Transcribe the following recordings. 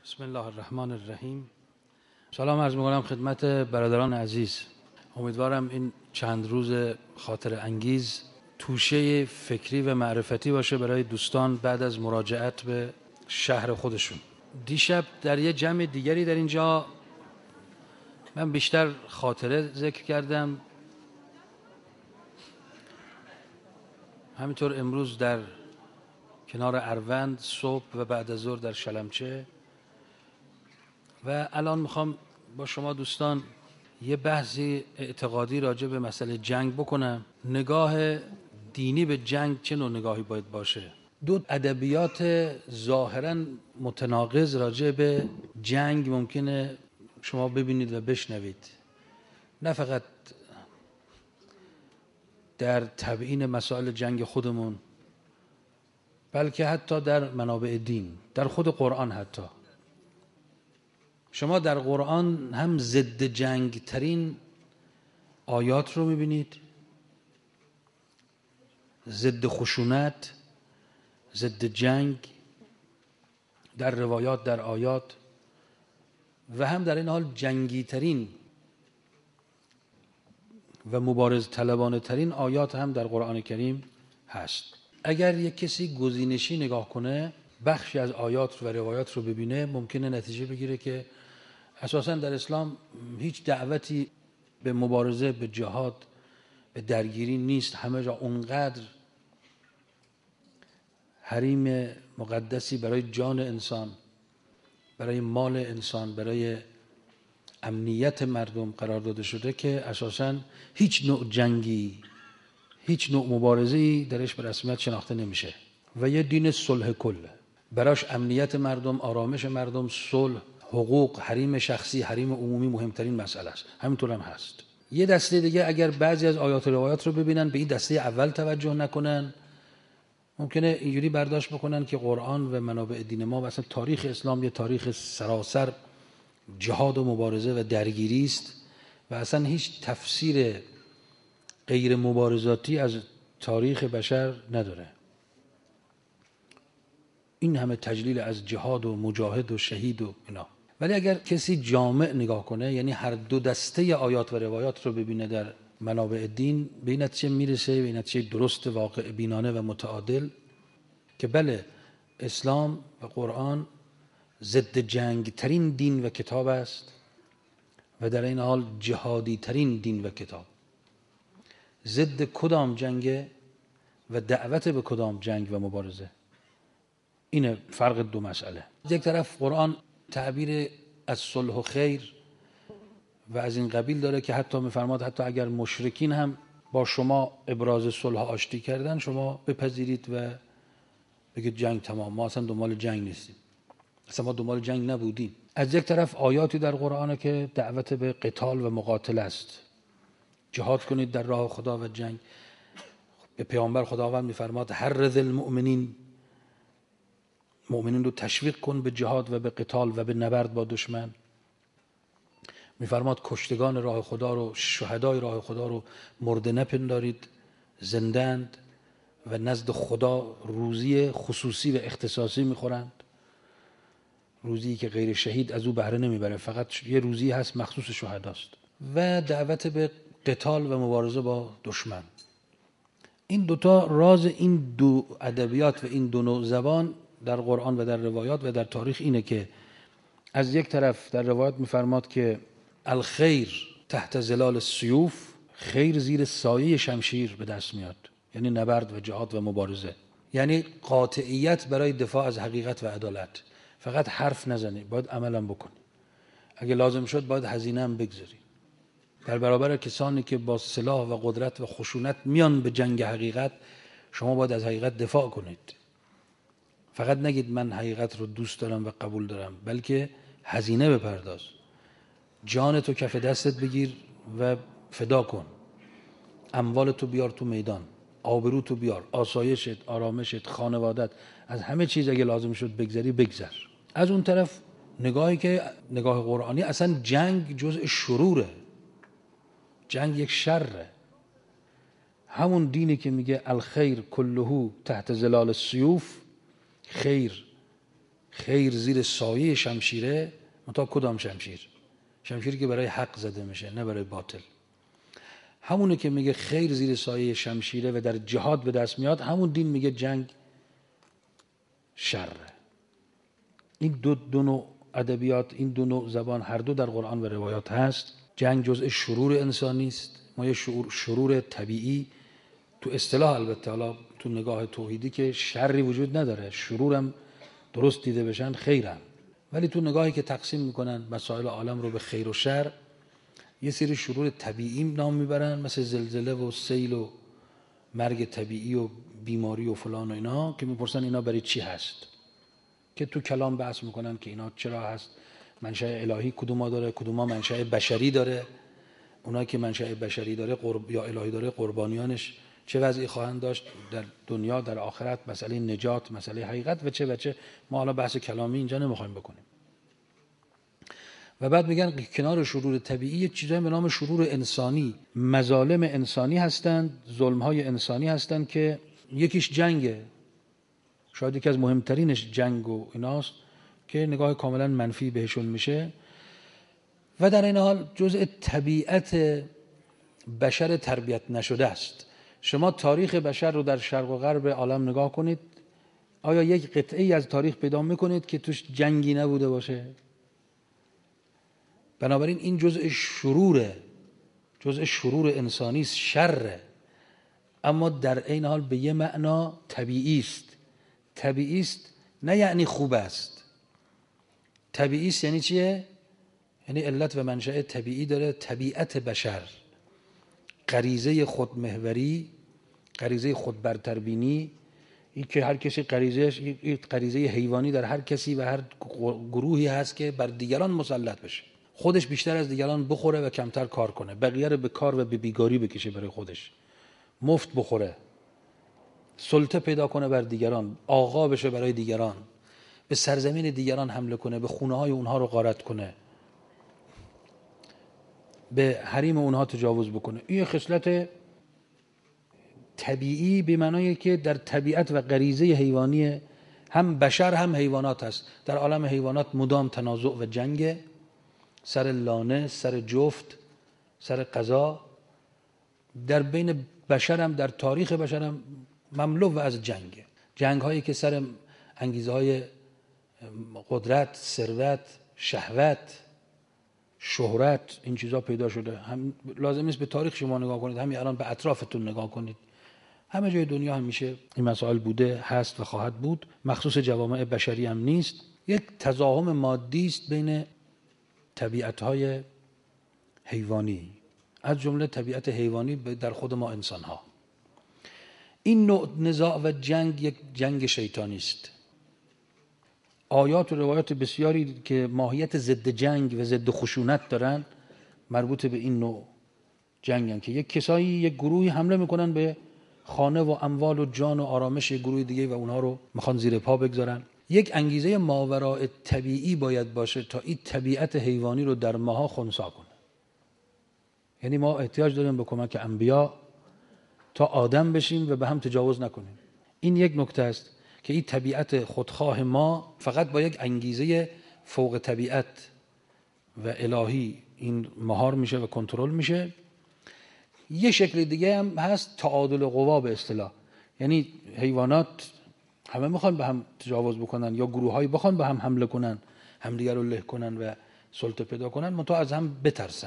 بسم الله الرحمن الرحیم. سلام عرض می‌کنم خدمت برادران عزیز. امیدوارم این چند روز خاطر انگیز توشه فکری و معرفتی باشه برای دوستان بعد از مراجعت به شهر خودشون. دیشب در یه جمع دیگری در اینجا من بیشتر خاطره ذکر کردم، همینطور امروز در کنار اروند صبح و بعد از ظهر در شلمچه، و الان میخوام با شما دوستان یه بحثی اعتقادی راجع به مسئله جنگ بکنم. نگاه دینی به جنگ چه نوع نگاهی باید باشه؟ دو ادبیات ظاهراً متناقض راجع به جنگ ممکنه شما ببینید و بشنوید، نه فقط در تبیین مسائل جنگ خودمون، بلکه حتی در منابع دین، در خود قرآن. حتی شما در قرآن هم ضد جنگ ترین آیات رو میبینید، ضد خشونت، ضد جنگ در روایات، در آیات، و هم در این حال جنگی ترین و مبارز طلبانه ترین آیات هم در قرآن کریم هست. اگر یک کسی گزینشی نگاه کنه، بخشی از آیات و روایات رو ببینه، ممکنه نتیجه بگیره که اساساً در اسلام هیچ دعوتی به مبارزه، به جهاد، به درگیری نیست. همه جا اونقدر حریم مقدسی برای جان انسان، برای مال انسان، برای امنیت مردم قرار داده شده که اساساً هیچ نوع جنگی، هیچ نوع مبارزه‌ای درش به رسمیت شناخته نمیشه و یه دین صلح کله. براش امنیت مردم، آرامش مردم، صلح، حقوق، حریم شخصی، حریم عمومی مهمترین مسئله است. همینطور هم هست. یه دسته دیگه اگر بعضی از آیات و روایات رو ببینن، به این دسته اول توجه نکنن، ممکنه اینجوری برداشت بکنن که قرآن و منابع دین ما و اصلا تاریخ اسلام یه تاریخ سراسر جهاد و مبارزه و درگیری است و اصلا هیچ تفسیر غیر مبارزاتی از تاریخ بشر نداره. این همه تجلیل از جهاد و مجاهد و شهید و اینا. ولی اگر کسی جامع نگاه کنه، یعنی هر دو دسته آیات و روایات رو ببینه در منابع دین، به این نتیجه میرسه، به این نتیجه درست، واقع بینانه و متعادل، که بله، اسلام و قرآن ضد جنگ ترین دین و کتاب است و در این حال جهادی ترین دین و کتاب. ضد کدام جنگ و دعوت به کدام جنگ و مبارزه؟ اینه فرق دو مسئله. یک طرف قرآن تعبیر از صلح و خیر و از این قبیل داره که حتی میفرماد حتی اگر مشرکین هم با شما ابراز صلح آشتی کردن، شما بپذیرید و بگید جنگ تمام، ما اصلا دنبال جنگ نیستیم، اصلا ما دنبال جنگ نبودیم. از یک طرف آیاتی در قرآن که دعوت به قتال و مقاتله است، جهاد کنید در راه خدا و جنگ. به پیامبر خداوند میفرماد حرض المؤمنین، مؤمنین رو تشویق کن به جهاد و به قتال و به نبرد با دشمن. میفرماد کشتگان راه خدا رو، شهدای راه خدا رو مرده نپندارید، زندند و نزد خدا روزی خصوصی و اختصاصی میخورند، روزی که غیر شهید از او بهره نمیبره، فقط یه روزی هست مخصوص شهداست. و دعوت به قتال و مبارزه با دشمن. این دوتا راز این دو ادبیات و این دو نوع زبان در قرآن و در روایات و در تاریخ اینه که از یک طرف در روایات میفرماد که الخیر تحت ظلال السیوف، خیر زیر سایه شمشیر به دست میاد، یعنی نبرد و جهاد و مبارزه، یعنی قاطعیت برای دفاع از حقیقت و عدالت. فقط حرف نزنی، باید عملم بکنی، اگه لازم شد باید هزینه هم بگذاری. در برابر کسانی که با سلاح و قدرت و خشونت میان به جنگ حقیقت، شما باید از حقیقت دفاع کنید. فقط نگید من حقیقت رو دوست دارم و قبول دارم، بلکه هزینه بپرداز، جان تو کف دستت بگیر و فدا کن، اموال تو بیار تو میدان، آبرو تو بیار، آسایشت، آرامشت، خانوادت، از همه چیز اگه لازم شد بگذری بگذر. از اون طرف نگاهی که نگاه قرآنی، اصلا جنگ جزء شروره، جنگ یک شره. همون دینی که میگه الخیر کله تحت ظلال السیوف، خیر زیر سایه شمشیره. متا کدام شمشیر؟ شمشیری که برای حق زده میشه، نه برای باطل. همونه که میگه خیر زیر سایه شمشیره و در جهاد به دست میاد، همون دین میگه جنگ شره. این دو نوع ادبیات، این دو نوع زبان، هر دو در قرآن و روایات هست. جنگ جزء شرور انسانی است. ما یه شرور طبیعی تو اصطلاح، البته حالا تو نگاه توحیدی که شری وجود نداره، شرورم درست دیده بشن خیرم، ولی تو نگاهی که تقسیم میکنن مسائل عالم رو به خیر و شر، یه سری شرور طبیعی نام میبرن، مثل زلزله و سیل و مرگ طبیعی و بیماری و فلان و اینا، که میپرسن اینا برای چی هست، که تو کلام بحث میکنن که اینا چرا هست، منشأ الهی کدوما داره، کدوما منشأ بشری داره. اونایی که منشأ بشری داره یا الهی داره، قربانیانش چه وضعی خواهند داشت در دنیا، در آخرت، مسئله نجات، مسئله حقیقت و چه. ما حالا بحث کلامی اینجا نمیخوایم بکنیم. و بعد میگن کنار شرور طبیعی چیزایی به نام شرور انسانی، مظالم انسانی هستند، ظلم‌های انسانی هستند که یکیش جنگه، شاید یکی از مهمترینش جنگ و ایناست که نگاه کاملا منفی بهشون میشه و در این حال جزء طبیعت بشر تربیت نشده است. شما تاریخ بشر رو در شرق و غرب عالم نگاه کنید، آیا یک قطعه‌ای از تاریخ پیدا میکنید که توش جنگی نبوده باشه؟ بنابراین این جزء شرور انسانی است، شره، اما در این حال به یه معنا طبیعی است. طبیعی است نه یعنی خوب است. طبیعی است یعنی چیه؟ یعنی علت و منشأ طبیعی داره. طبیعت بشر، غریزه خودمحوری، غریزه خودبرتربینی، این که هر کسی غریزه حیوانی در هر کسی و هر گروهی هست که بر دیگران مسلط بشه، خودش بیشتر از دیگران بخوره و کمتر کار کنه، بقیه رو به کار و به بیگاری بکشه برای خودش، مفت بخوره، سلطه پیدا کنه بر دیگران، آقا بشه برای دیگران، به سرزمین دیگران حمله کنه، به خونه های اونها رو غارت کنه، به حریم اونها تجاوز بکنه. این خصلت طبیعی به معنای که در طبیعت و غریزه حیوانی هم بشر هم حیوانات هست. در عالم حیوانات مدام تنازع و جنگ سر لانه، سر جفت، سر قضا. در بین بشر هم، در تاریخ بشر هم مملو از جنگ هایی که سر انگیزه های قدرت، ثروت، شهوت، شهرت، این چیزا پیدا شده. هم لازم نیست به تاریخ شما نگاه کنید، همین الان به اطرافتون نگاه کنید، همه جای دنیا همیشه این مسائل بوده، هست و خواهد بود. مخصوص جوامع بشری هم نیست. یک تضاهم مادی است بین طبیعت‌های حیوانی، از جمله طبیعت حیوانی در خود ما انسان‌ها. این نوع نزاع و جنگ یک جنگ شیطانی است. آیات و روایات بسیاری که ماهیت ضد جنگ و ضد خشونت دارن مربوط به این نوع جنگن که یک کسایی، یک گروهی حمله میکنن به خانه و اموال و جان و آرامش یک گروه دیگه و اونها رو میخوان زیر پا بگذارن. یک انگیزه ماوراء طبیعی باید باشه تا این طبیعت حیوانی رو در ماها خنثی کنه. یعنی ما احتیاج داریم به کمک انبیا تا آدم بشیم و به هم تجاوز نکنیم. این یک نکته است که این طبیعت خودخواه ما فقط با یک انگیزه فوق طبیعت و الهی این مهار میشه و کنترل میشه. یه شکل دیگه هم هست، تعادل قوا به اصطلاح. یعنی حیوانات همه میخوان به هم تجاوز بکنن یا گروه‌هایی بخوان به هم حمله کنن، همدیگر رو له کنن و سلطه پیدا کنن، منتها از هم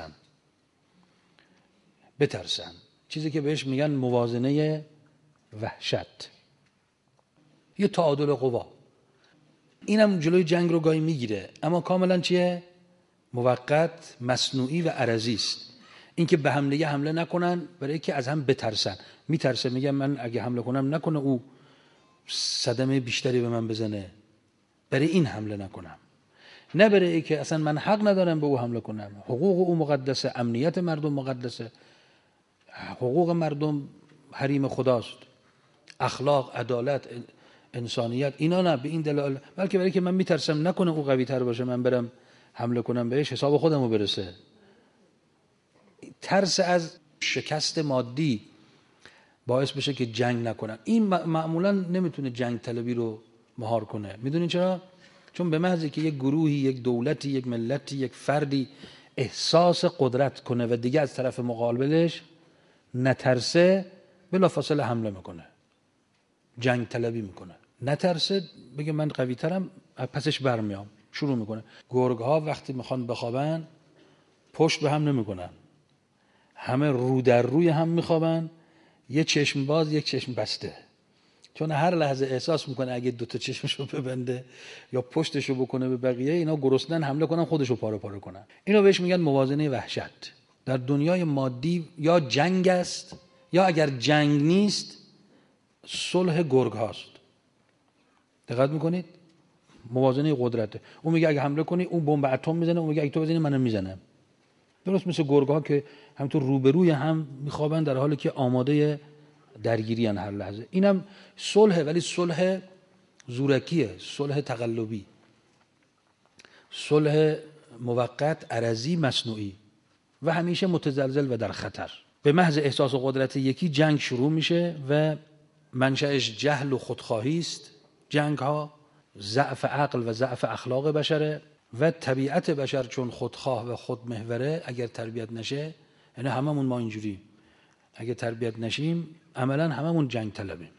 بترسن. چیزی که بهش میگن موازنه وحشت، یه تعادل قوا. اینم جلوی جنگ رو گاهی میگیره، اما کاملا چیه؟ موقت، مصنوعی و عرضی است. اینکه به هم دیگه حمله نکنن، برای که از هم بترسن. میترسه، میگم من اگه حمله کنم نکنه او صدمه بیشتری به من بزنه، برای این حمله نکنم، نه برای ای که اصلا من حق ندارم به او حمله کنم. حقوق او مقدسه، امنیت مردم مقدسه، حقوق مردم حریم خداست، اخلاق، عدالت، انسانیت، اینا نه به این دلایل، بلکه برای که من میترسم نکنه او قوی تر باشه، من برم حمله کنم بهش، حساب خودمو برسه. ترس از شکست مادی باعث بشه که جنگ نکنن. این معمولا نمیتونه جنگ طلبی رو مهار کنه. میدونین چرا؟ چون به محض که یک گروهی، یک دولتی، یک ملتی، یک فردی احساس قدرت کنه و دیگه از طرف مقابلش نترسه، بلافاصله حمله میکنه، جنگ طلبی میکنه. نترسه، بگه من قوی ترم، پسش برمیام، شروع میکنه. گرگ ها وقتی میخوان بخوابن پشت به هم نمیکنن، همه رو در روی هم میخوابن، یه چشم باز یک چشم بسته، چون هر لحظه احساس میکنه اگه دوتا چشمشو ببنده یا پشتشو بکنه به بقیه، اینا گرسنن حمله کنن، خودشو پاره پاره کنن. اینو بهش میگن موازنه وحشت. در دنیای مادی یا جنگ است، یا اگر جنگ نیست صلح گرگ هاست. دقت میکنید؟ موازنه قدرته. اون میگه اگه حمله کنی اون بمب اتم میزنه، اون میگه اگه تو بزنی منم میزنم. درست مثل گرگ ها که همینطور روبروی هم میخوابن در حالی که آماده درگیری ان هر لحظه. اینم صلح، ولی صلح زورکیه، صلح تقلبی، صلح موقت، عرضی، مصنوعی و همیشه متزلزل و در خطر. به محض احساس قدرت یکی جنگ شروع میشه و منشأش جهل و خودخواهی است. جنگ ها ضعف عقل و ضعف اخلاق بشره و طبیعت بشر چون خودخواه و خودمحوره اگر تربیت نشه، یعنی هممون ما اینجوری، اگر تربیت نشیم عملا هممون جنگ طلبیم.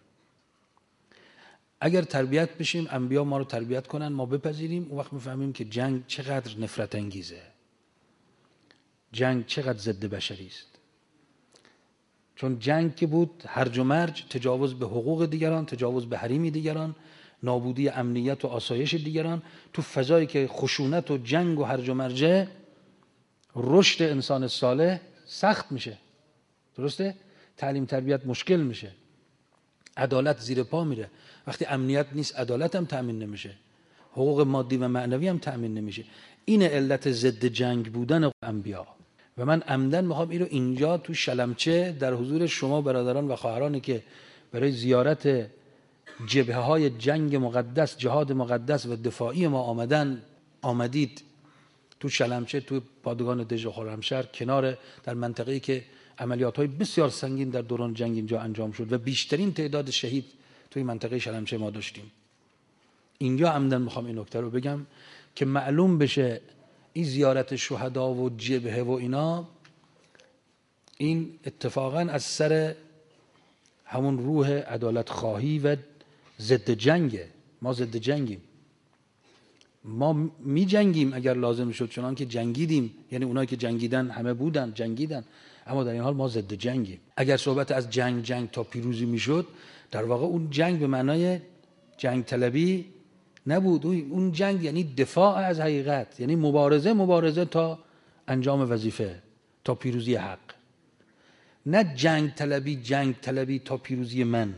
اگر تربیت بشیم، انبیا ما رو تربیت کنن، ما بپذیریم، اون وقت میفهمیم که جنگ چقدر نفرت انگیزه، جنگ چقدر ضد بشری است. چون جنگ که بود هرج و مرج، تجاوز به حقوق دیگران، تجاوز به حریم دیگران، نابودی امنیت و آسایش دیگران. تو فضایی که خشونت و جنگ و هرج و مرجه، رشد انسان صالح سخت میشه. درسته؟ تعلیم تربیت مشکل میشه، عدالت زیر پا میره. وقتی امنیت نیست عدالت هم تأمین نمیشه، حقوق مادی و معنوی هم تأمین نمیشه. این علت ضد جنگ بودن انبیا. و من عمدن میخوام اینو اینجا تو شلمچه در حضور شما برادران و خواهرانی که برای زیارت جبهه های جنگ مقدس، جهاد مقدس و دفاعی ما آمدید تو شلمچه، تو پادگان دژ خرمشهر، کنار در منطقه‌ای که عملیات‌های بسیار سنگین در دوران جنگ اینجا انجام شد و بیشترین تعداد شهید توی منطقه شلمچه ما داشتیم. اینجا عمدن میخوام این نکته رو بگم که معلوم بشه این زیارت شهدا و جبهه و اینا، این اتفاقا از سر همون روح عدالت خواهی و ضد جنگه. ما ضد جنگیم، ما می جنگیم اگر لازم شد، چنان که جنگیدیم. یعنی اونایی که جنگیدن همه بودن، جنگیدن، اما در این حال ما ضد جنگیم. اگر صحبت از جنگ تا پیروزی میشد، در واقع اون جنگ به معنای جنگ طلبی نبود. اون جنگ یعنی دفاع از حقیقت، یعنی مبارزه تا انجام وظیفه، تا پیروزی حق. نه جنگ طلبی تا پیروزی من.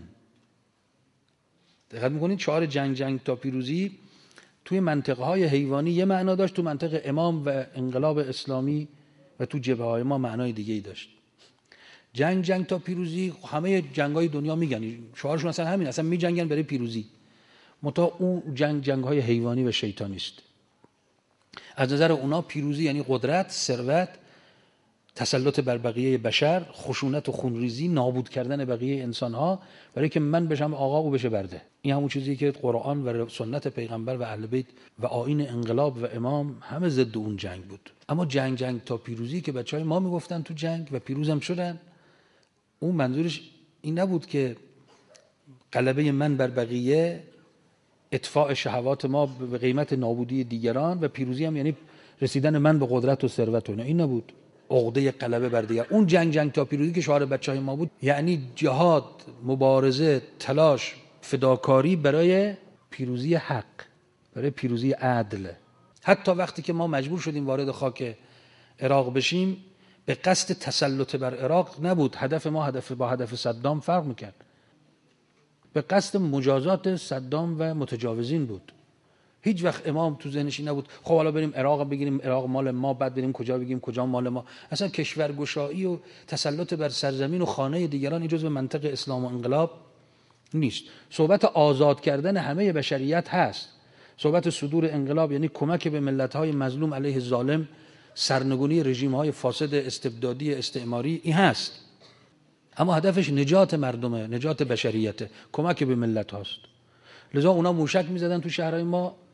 دقت میکنید؟ شعار جنگ تا پیروزی توی منطقه های حیوانی یه معنا داشت، تو منطقه امام و انقلاب اسلامی و تو جبهه های ما معنای دیگه ای داشت. جنگ تا پیروزی، همه جنگ های دنیا میگن، شعارشون اصلا همین، اصلا میجنگن برای پیروزی. منتها اون جنگ های حیوانی و شیطانی است. از نظر اونا پیروزی یعنی قدرت، ثروت، تسلط بر بقیه بشر، خشونت و خونریزی، نابود کردن بقیه انسان ها، برای که من بشم آقا او بشه برده. این همون چیزی که قرآن و سنت پیغمبر و اهل بیت و آیین انقلاب و امام همه ضد اون جنگ بود. اما جنگ تا پیروزی که بچهای ما میگفتن تو جنگ و پیروزم شدن، اون منظورش این نبود که غلبه من بر بقیه، اطفاء شهوات ما به قیمت نابودی دیگران، و پیروزی هم یعنی رسیدن من به قدرت و ثروت و این نبود، عقده غلبه بر دیگر. اون جنگ تا پیروزی که شعار بچهای ما بود یعنی جهاد، مبارزه، تلاش، فداکاری برای پیروزی حق، برای پیروزی عدل. حتی وقتی که ما مجبور شدیم وارد خاک عراق بشیم، به قصد تسلط بر عراق نبود. هدف ما با هدف صدام فرق میکرد. به قصد مجازات صدام و متجاوزین بود. هیچ وقت امام تو ذهنش نبود خب حالا بریم عراق بگیریم، عراق مال ما، بعد بریم کجا بگیم کجا مال ما. اصلا کشورگشایی و تسلط بر سرزمین و خانه دیگران این جزء منطق اسلام و انقلاب نیست. صحبت آزاد کردن همه بشریت هست. صحبت صدور انقلاب یعنی کمک به ملت‌های مظلوم علیه ظالم، سرنگونی رژیم‌های فاسد استبدادی استعماری، این هست. اما هدفش نجات مردمه، نجات بشریته، کمک به ملت هاست. لذا اونا موشک می‌زدن تو شهرهای ما،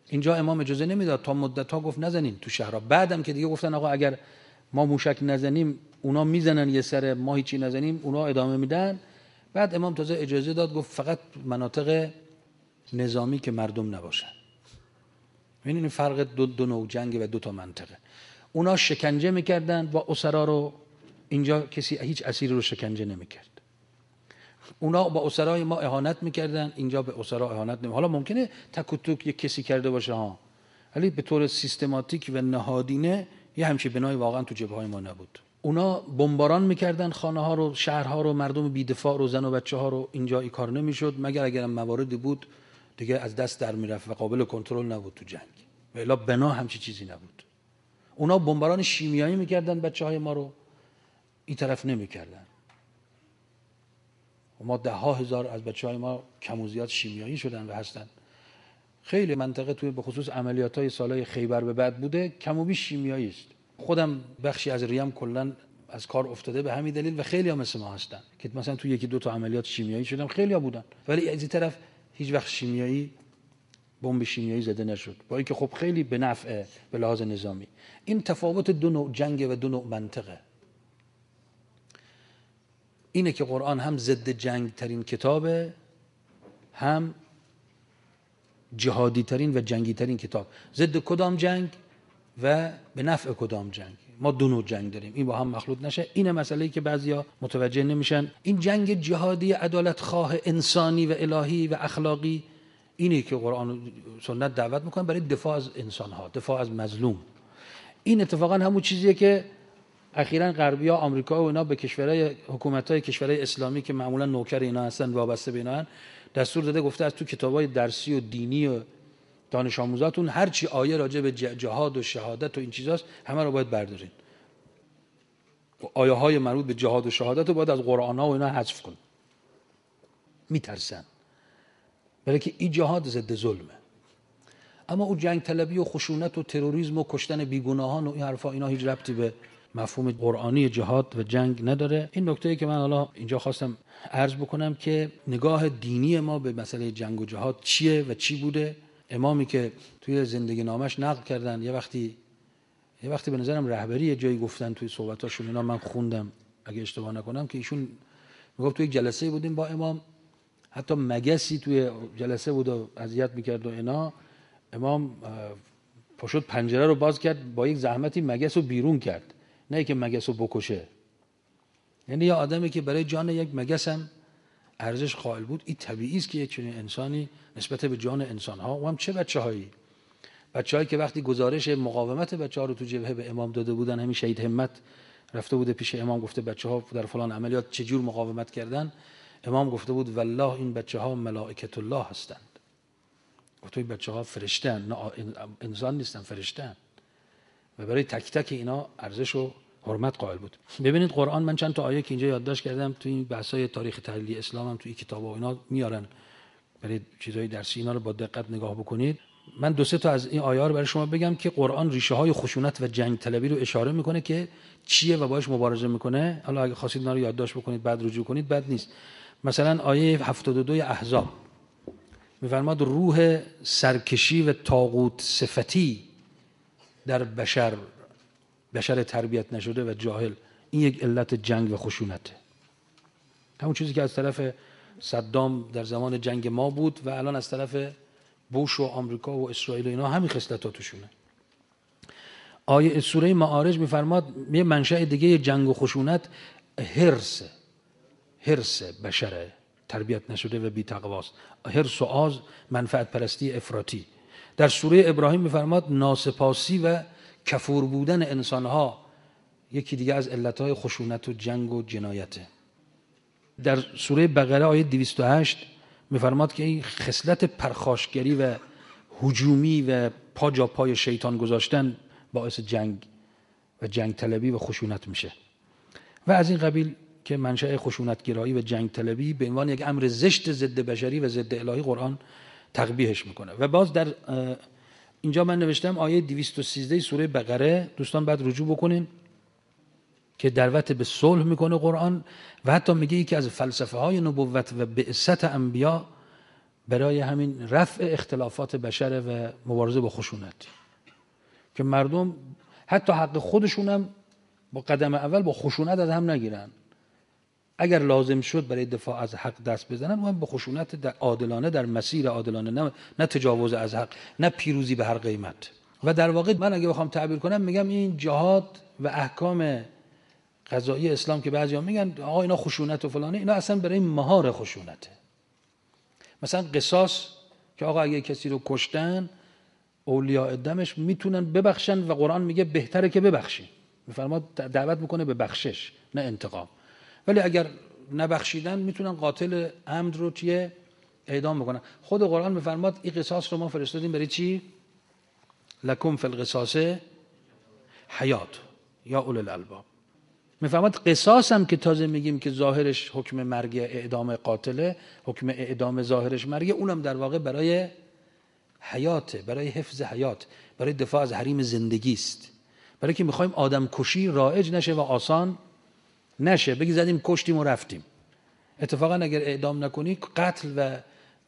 اینجا امام اجازه نمیداد، تا مدت‌ها گفت نزنین تو شهرها. بعدم که دیگه گفتن آقا اگر ما موشک نزنیم اونا میزنن یه سر، ما هیچی نزنیم اونا ادامه میدن. بعد امام تازه اجازه داد، گفت فقط مناطق نظامی که مردم نباشن. این فرق دو نوع جنگ و دو تا منطقه. اونا شکنجه میکردن با اسرا رو، اینجا کسی هیچ اسیری رو شکنجه نمیکرد. اونا با اسرای ما اهانت میکردن، اینجا به اسرا اهانت نمی. حالا ممکنه تک و توک یک کسی کرده باشه ها، ولی به طور سیستماتیک و نهادینه یه همچین بنای واقعا تو جبهه‌های ما نبود. اونا بمباران میکردن خانه ها رو، شهرها رو، مردم بی‌دفاع رو، زن و بچه ها رو. اینجا این کار نمیشد، مگر اگرم مواردی بود دیگه از دست در میرفت و قابل کنترل نبود تو جنگ، و الا بنا همچین چیزی نبود. اونا بمباران شیمیایی میکردن بچهای ما رو، این طرف نمیکردن. ما 10,000 از بچهای ما کم و زیاد شیمیایی شدن و هستن. خیلی منطقه توی به خصوص عملیات‌های سالهای خیبر به بعد بوده کم و بیش شیمیایی است. خودم بخشی از ریم کلا از کار افتاده به همین دلیل و خیلی ها مثل ما هستن که مثلا توی یکی دو تا عملیات شیمیایی شدم، خیلی ها بودن، ولی از این طرف هیچ وقت شیمیایی، بمب شیمیایی زده نشد، با اینکه خب خیلی به نفع به لحاظ نظامی. این تفاوت دو نوع جنگ و دو نوع منطقه. اینه که قرآن هم ضد جنگ ترین کتابه، هم جهادی ترین و جنگی ترین کتاب. ضد کدام جنگ و به نفع کدام جنگ؟ ما دو نوع جنگ داریم، این با هم مخلوط نشه. این مسئله‌ای که بعضیا متوجه نمیشن. این جنگ جهادی عدالت خواه انسانی و الهی و اخلاقی، اینی که قرآن و سنت دعوت میکنن برای دفاع از انسان‌ها، دفاع از مظلوم. این اتفاقا همون چیزیه که اخیراً غربی‌ها، آمریکا و اینا به کشورهای، حکومت‌های کشورهای اسلامی که معمولاً نوکر اینا هستن، وابسته به اینا، دستور داده، گفته از تو کتاب‌های درسی و دینی و دانش آموزاتون هر چی آیه راجع به جهاد و شهادت و این چیزاست همه رو باید بردارین. آیه‌های مربوط به جهاد و شهادت رو باید از قرآن‌ها و اینا حذف کن. میترسن، برای که این جهاد ضد ظلمه. اما اون جنگ طلبی و خشونت و تروریسم و کشتن بیگناهان و این حرفا، اینا هیچ ربطی به مفهوم قرآنی جهاد و جنگ نداره. این نکته‌ای که من حالا اینجا خواستم عرض بکنم که نگاه دینی ما به مسئله جنگ و جهاد چیه و چی بوده. امامی که توی زندگی نامش نقل کردن، یه وقتی به نظرم رهبری یه جایی گفتن توی صحبتاشون، اینا من خوندم اگه اشتباه نکنم، که ایشون میگفت توی جلسه بودیم با امام، حتی مگسی توی جلسه بود و اذیت میکرد و اینا، امام پاشد پنجره رو باز کرد، با یک زحمتی مگس رو بیرون کرد، نه که مگس رو بکشه. یعنی یه آدمی که برای جان یک مگس هم ارزش قائل بود. این طبیعی است که یک چنین انسانی نسبت به جان انسان‌ها، و هم چه بچه‌هایی که وقتی گزارش مقاومت بچه‌ها رو تو جبهه به امام داده بودن، همین شهید همت رفته بوده پیش امام، گفته بچه‌ها در فلان عملیات چه جور مقاومت کردن، امام گفته بود والله این بچه‌ها ملائکه الله هستند. گفته این بچه‌ها فرشته‌اند، نه انسان نیستن، فرشته‌اند، و برای تک تک اینا ارزش و حرمت قائل بود. ببینید قرآن، من چند تا آیه که اینجا یادداشت کردم توی این بحث‌های تاریخ تحلیلی اسلام هم توی کتابا و اینا میارن برای چیزای درسی، اینا رو با دقت نگاه بکنید. من دو سه تا از این آیات رو برای شما بگم که قرآن ریشه‌های خشونت و جنگ طلبی رو اشاره میکنه که چیه و باهاش مبارزه میکنه. حالا اگه خواستید اینا رو یادداشت بکنید بعد رجوع کنید، بد نیست. مثلا آیه 72 احزاب میفرماد روح سرکشی و طاغوت صفتی در بشر تربیت نشده و جاهل، این یک علت جنگ و خشونته. همون چیزی که از طرف صدام در زمان جنگ ما بود و الان از طرف بوش و آمریکا و اسرائیل و اینا همین خصلت‌ها توشونه. آیه سوره معارج میفرماد یه منشأ دیگه جنگ و خشونت حرص بشر تربیت نشده و بی تقواست. حرص و آز، منفعت پرستی افراطی. در سوره ابراهیم میفرماد ناسپاسی و کفور بودن انسانها یکی دیگه از علتهای خشونت و جنگ و جنایته. در سوره بقره آیه 208 میفرماد که این خصلت پرخاشگری و هجومی و پا جا پای شیطان گذاشتن باعث جنگ و جنگ طلبی و خشونت میشه و از این قبیل، که منشأ خشونتگرایی و جنگ طلبی به عنوان یک امر زشت ضد بشری و ضد الهی قرآن تقبیحش میکنه. و باز در اینجا من نوشتم آیه 213 سوره بقره، دوستان بعد رجوع بکنین، که دعوت به صلح میکنه قرآن و حتی میگه یکی از فلسفه های نبوت و بعثت انبیا برای همین رفع اختلافات بشر و مبارزه با خشونت، که مردم حتی حق خودشونم با قدم اول با خشونت از هم نگیرن. اگر لازم شد برای دفاع از حق دست بزنن، اون با خشونت عادلانه در مسیر عادلانه، نه تجاوز از حق، نه پیروزی به هر قیمت. و در واقع من اگه بخوام تعبیر کنم میگم این جهاد و احکام قضایی اسلام که بعضیا میگن آقا اینا خشونت و فلانه، اینا اصلا برای مهار خشونته. مثلا قصاص که آقا اگه کسی رو کشتن اولیاء دمش میتونن ببخشن و قرآن میگه بهتره که ببخشی، میفرماد دعوت میکنه به بخشش نه انتقام. ولی اگر نبخشیدن میتونن قاتل عمد رو چیه اعدام بکنن. خود قرآن میفرماد این قصاص رو ما فرستادیم برای چی؟ لکم فی القصاص حیات یا اولی الالباب. میفرماد قصاص هم که تازه میگیم که ظاهرش حکم مرگ اعدام قاتله، حکم اعدام ظاهرش مرگ، اونم در واقع برای حیاته، برای حفظ حیات، برای دفاع از حریم زندگی است، برای که میخوایم آدم کشی رایج نشه و آسان نشه، بگی زدیم کشتیم و رفتیم. اتفاقا اگر اعدام نکنی قتل و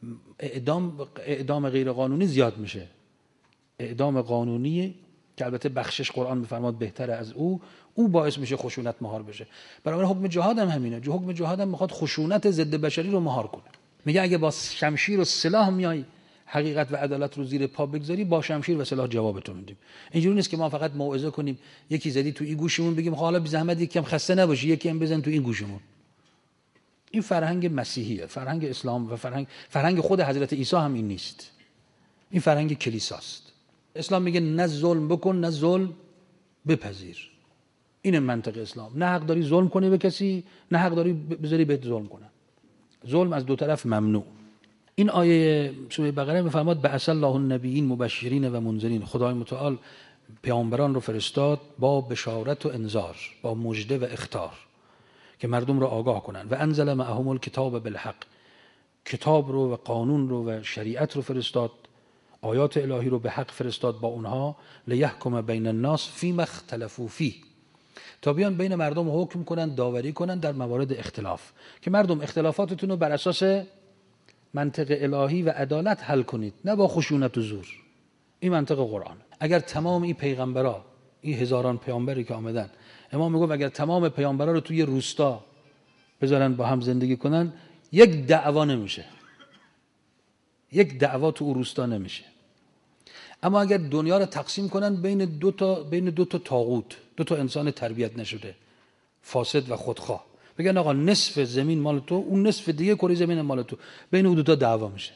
اعدام غیر قانونی زیاد میشه. اعدام قانونی که البته بخشش قرآن میفرماد بهتره از او باعث میشه خشونت مهار بشه. برای حکم جهاد هم همینه. حکم جهاد هم میخواد خشونت ضد بشری رو مهار کنه. میگه اگه با شمشیر و سلاح میای حقیقت و عدالت رو زیر پا بگذاری، با شمشیر و سلاح جوابتون میدیم. اینجوری نیست که ما فقط موعظه کنیم، یکی زدی تو این گوشمون بگیم حالا بی زحمت یکم خسته نباشی یکی هم بزن تو این گوشمون. این فرهنگ مسیحیه، فرهنگ اسلام و فرهنگ خود حضرت عیسی هم این نیست. این فرهنگ کلیساست. اسلام میگه نه ظلم بکن نه ظلم بپذیر. این منطق اسلام. نه حق داری ظلم کنی به کسی، نه حق داری بذاری بهت ظلم کنن. ظلم از دو طرف ممنوع. این آیه سوره بقره میفرماد بعث الله النبیین مبشرین و منذرین. خدای متعال پیامبران رو فرستاد با بشارت و انذار، با مژده و اخطار که مردم رو آگاه کنن. و انزل معهم الکتاب بالحق. کتاب رو و قانون رو و شریعت رو فرستاد، آیات الهی رو به حق فرستاد با اونها. لیحکم بین الناس فیما اختلفوا فیه. تا بیان بین مردم حکم کنن، داوری کنن در موارد اختلاف، که مردم اختلافاتتون رو بر اساس منطق الهی و عدالت حل کنید، نه با خشونت و زور. این منطق قرآن. اگر تمام این پیغمبرا، این هزاران پیامبری که آمدن، امام میگه اگر تمام پیامبرا رو توی روستا بذارن با هم زندگی کنن، یک دعوا نمیشه، یک دعوا تو روستا نمیشه. اما اگر دنیا رو تقسیم کنن بین دو تا طاغوت، دو تا انسان تربیت نشده، فاسد و خودخواه، بگن آقا نصف زمین مال تو، اون نصف دیگه کره زمین مال تو، بین اون دو تا دعوا میشه.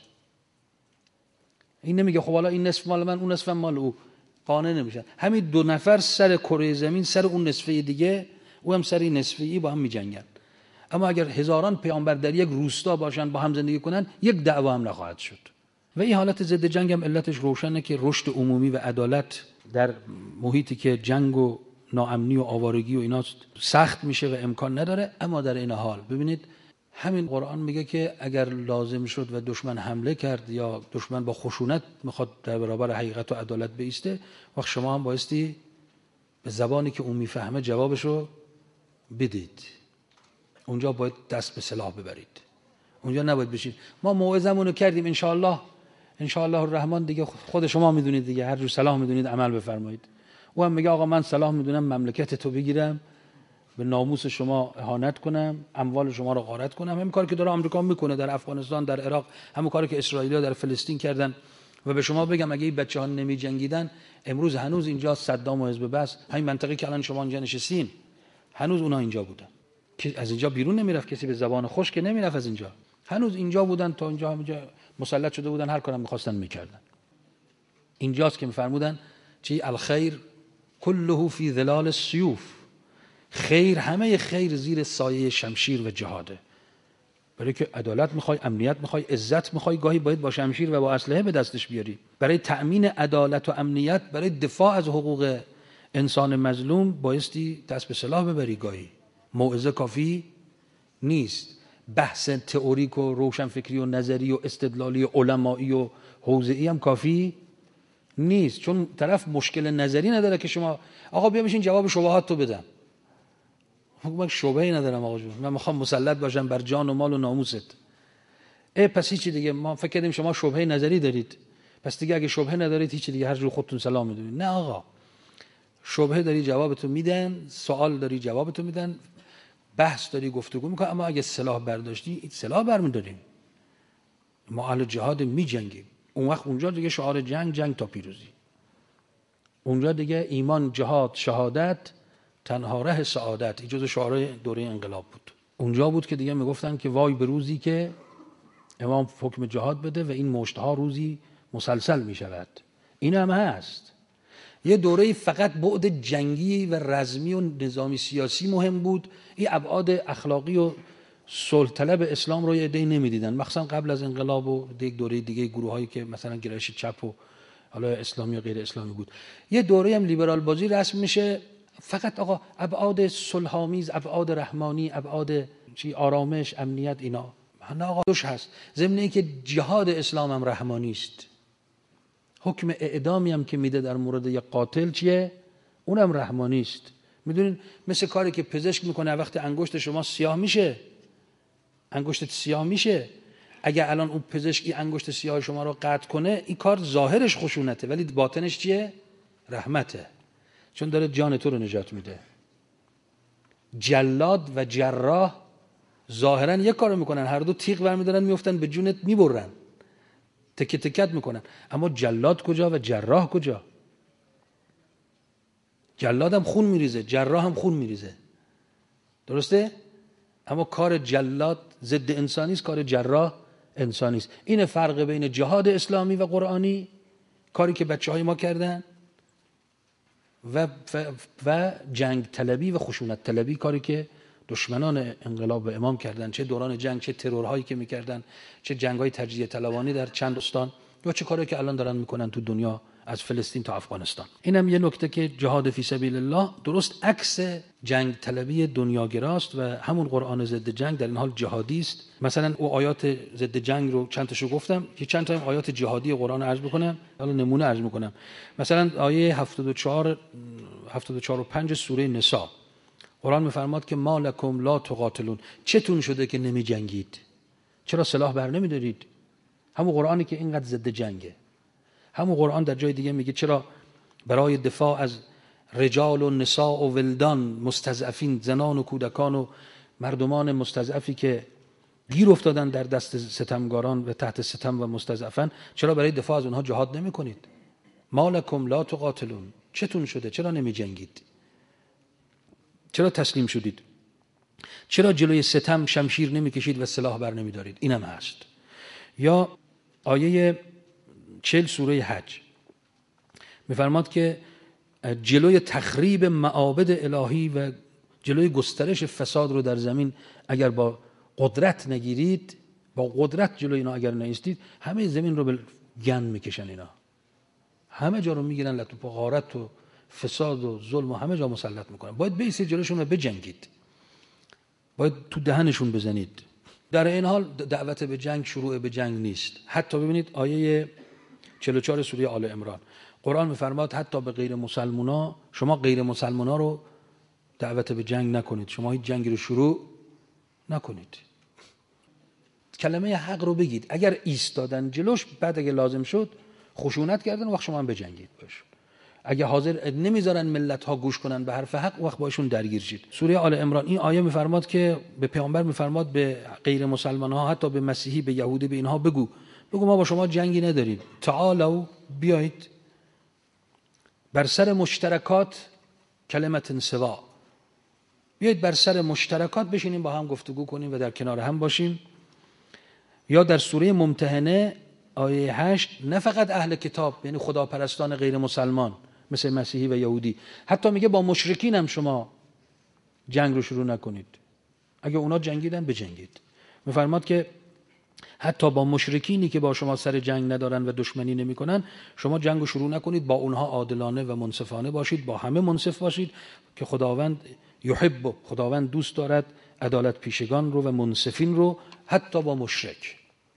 این نمیگه خب حالا این نصف مال من اون نصف مال او، قانع نمیشن. همین دو نفر سر کره زمین، سر اون نصفه دیگه، او هم سر این نصفه با هم میجنگن. اما اگر هزاران پیامبر در یک روستا باشن با هم زندگی کنن، یک دعوا هم نخواهد شد. و این حالت ضد جنگ هم علتش روشنه که رشد عمومی و عدالت در محیطی که جنگ و ناامنی و آوارگی و اینا سخت میشه و امکان نداره. اما در این حال ببینید همین قرآن میگه که اگر لازم شد و دشمن حمله کرد یا دشمن با خشونت میخواد در برابر حقیقت و عدالت بایسته، وقت شما هم بایستی به زبانی که اون میفهمه جوابشو بدید. اونجا باید دست به سلاح ببرید، اونجا نباید بشید ما موعظه‌مون رو کردیم ان شاء الله الرحمن، دیگه خود شما میدونید دیگه، هر جور صلاح میدونید عمل بفرمایید. او هم میگه آقا من صلاح میدونم مملکت تو بگیرم، به ناموس شما اهانت کنم، اموال شما رو غارت کنم. همین کاری که داره آمریکا میکنه در افغانستان، در عراق، همون کاری که اسرائیلی‌ها در فلسطین کردن. و به شما بگم اگه این بچه‌ها نمی جنگیدن، امروز هنوز اینجا صدام و حزب بعث، همین منطقه که الان شما اینجا نشستین، هنوز اونا اینجا بودن که از اینجا بیرون نمیرفت کسی، به زبان خوش که نمیرفت از اینجا، هنوز اینجا بودن تا اینجا مسلط شده بودن، هر کارم می‌خواستن میکردن. اینجاست که می‌فرمودن چی الخیر كله فی ظلال السیوف. خیر، همه خیر زیر سایه شمشیر و جهاده. برای که عدالت میخوای، امنیت میخوای، عزت میخوای، گاهی باید با شمشیر و با اسلحه به دستش بیاری. برای تأمین عدالت و امنیت، برای دفاع از حقوق انسان مظلوم بایستی دست به سلاح ببری. گاهی موعظه کافی نیست، بحث تئوریک و روشنفکری و نظری و استدلالی و علمایی و حوزه‌ای هم کافی نیست، چون طرف مشکل نظری نداره که شما آقا بیا بشین جواب شبهات تو بدم. من شبهه‌ای ندارم آقا جون، من میخوام مسلط باشم بر جان و مال و ناموست. پس هیچی دیگه، ما فکر کردیم شما شبهه نظری دارید، پس دیگه اگه شبهه ندارید هیچی دیگه، هر جور خودتون سلام میدونید. نه آقا، شبهه داری جوابتون میدن، سوال داری جوابتون میدن، بحث داری گفتگو میکنه، اما اگه سلاح برداشتی سلاح برمیداریم، ما اهل جهاد میجنگیم. اون وقت اونجا دیگه شعار جنگ تا پیروزی، اونجا دیگه ایمان، جهاد، شهادت، تنها ره سعادت، این جزو شعارهای دوره انقلاب بود. اونجا بود که دیگه میگفتن که وای به روزی که امام حکم جهاد بده و این مشتها روزی مسلسل میشود. این هم هست. یه دوره فقط بعد جنگی و رزمی و نظامی سیاسی مهم بود، این ابعاد اخلاقی و صلح طلب اسلام رو یه عده‌ای نمیدیدن، مخصوصا قبل از انقلاب و یک دوره دیگه گروهایی که مثلا گرایش چپ و حالا اسلامی و غیر اسلامی بود. یه دوره هم لیبرال بازی رسم میشه، فقط آقا ابعاد صلح‌آمیز، ابعاد رحمانی، ابعاد آرامش، امنیت، اینا نه آقا دوش هست. ضمن اینکه جهاد اسلام هم رحمانی است، حکم اعدامی هم که میده در مورد یک قاتل چیه؟ اونم رحمانی است. میدونین مثل کاری که پزشک میکنه وقتی انگشت شما سیاه میشه، انگشتت سیاه میشه، اگه الان اون پزشکی انگشت سیاه شما رو قطع کنه، این کار ظاهرش خشونته ولی باطنش چیه؟ رحمته، چون داره جان تو رو نجات میده. جلاد و جراح ظاهرا یک کارو میکنن، هر دو تیغ برمیدارن میافتن به جونت میبرن، تکه تکت میکنن، اما جلاد کجا و جراح کجا؟ جلاد هم خون میریزه، جراح هم خون میریزه، درسته؟ اما کار جلاد ضد انسانی است، کار جراح انسانی است. این فرق بین جهاد اسلامی و قرآنی، کاری که بچهای ما کردن، و جنگ طلبی و خشونت طلبی، کاری که دشمنان انقلاب و امام کردن، چه دوران جنگ، چه ترورهایی که میکردن، چه جنگ‌های تجزیه طلبانی در چند استان، یا چه کاری که الان دارن میکنن تو دنیا از فلسطین تا افغانستان. اینم یه نکته که جهاد فی سبیل الله درست عکس جنگ طلبی دنیاگراست و همون قرآن ضد جنگ در این حال جهادی است. مثلا او آیات ضد جنگ رو چند تاشو گفتم، که چند تا آیات جهادی قرآن عرض بکنم، حالا نمونه عرض میکنم. مثلا آیه 74 و 5 سوره نساء، قرآن میفرماد که ما لکم لا تقاتلون، چتون شده که نمی جنگید؟ چرا سلاح بر نمی دارید؟ همون قرآنی که اینقدر ضد جنگه. همون قرآن در جای دیگه میگه چرا برای دفاع از رجال و نساء و ولدان مستضعفین، زنان و کودکان و مردمان مستضعفی که گیر افتادن در دست ستمگاران و تحت ستم و مستضعفن، چرا برای دفاع از اونها جهاد نمی کنید؟ ما لکم لا تقاتلون، چتون شده چرا نمی جنگید؟ چرا تسلیم شدید؟ چرا جلوی ستم شمشیر نمی کشید و سلاح بر نمی دارید؟ اینم هست. یا آیه 40 سوره حج میفرماد که جلوی تخریب معابد الهی و جلوی گسترش فساد رو در زمین اگر با قدرت نگیرید، با قدرت جلوی اینا اگر نایستید، همه زمین رو به گند میکشن، اینا همه جا رو میگیرن، لطو غارت و فساد و ظلم و همه جا مسلط میکنن. باید بیسید جلوشون رو بجنگید، باید تو دهنشون بزنید. در این حال دعوت به جنگ شروع به جنگ نیست. حتی ببینید آیه 44 سوره آل عمران، قرآن میفرماد حتی به غیر مسلمونا، شما غیر مسلمونا رو دعوت به جنگ نکنید، شما هیچ جنگی رو شروع نکنید. کلمه حق رو بگید، اگر ایستادن جلوش، بعد اگه لازم شد خشونت کردن، وقت شما هم بجنگید باشون. اگه حاضر نمیذارن ملت ها گوش کنن به حرف حق، وقت باشون درگیر شید. سوره آل عمران این آیه میفرماد که به پیامبر میفرماد به غیر مسلمان ها، حتی به مسیحی، به یهودی، به اینها بگو ما با شما جنگی نداریم، تعالوا، بیایید بر سر مشترکات کلمت سوا، بیایید بر سر مشترکات بشینیم با هم گفتگو کنیم و در کنار هم باشیم. یا در سوره ممتحنه آیه 8، نه فقط اهل کتاب یعنی خداپرستان غیر مسلمان مثل مسیحی و یهودی، حتی میگه با مشرکین هم شما جنگ رو شروع نکنید، اگه اونا جنگیدن بجنگید. میفرماد که حتی با مشرکینی که با شما سر جنگ ندارن و دشمنی نمیکنن، شما جنگ رو شروع نکنید، با اونها عادلانه و منصفانه باشید، با همه منصف باشید که خداوند یحب، خداوند دوست دارد عدالت پیشگان رو و منصفین رو، حتی با مشرک.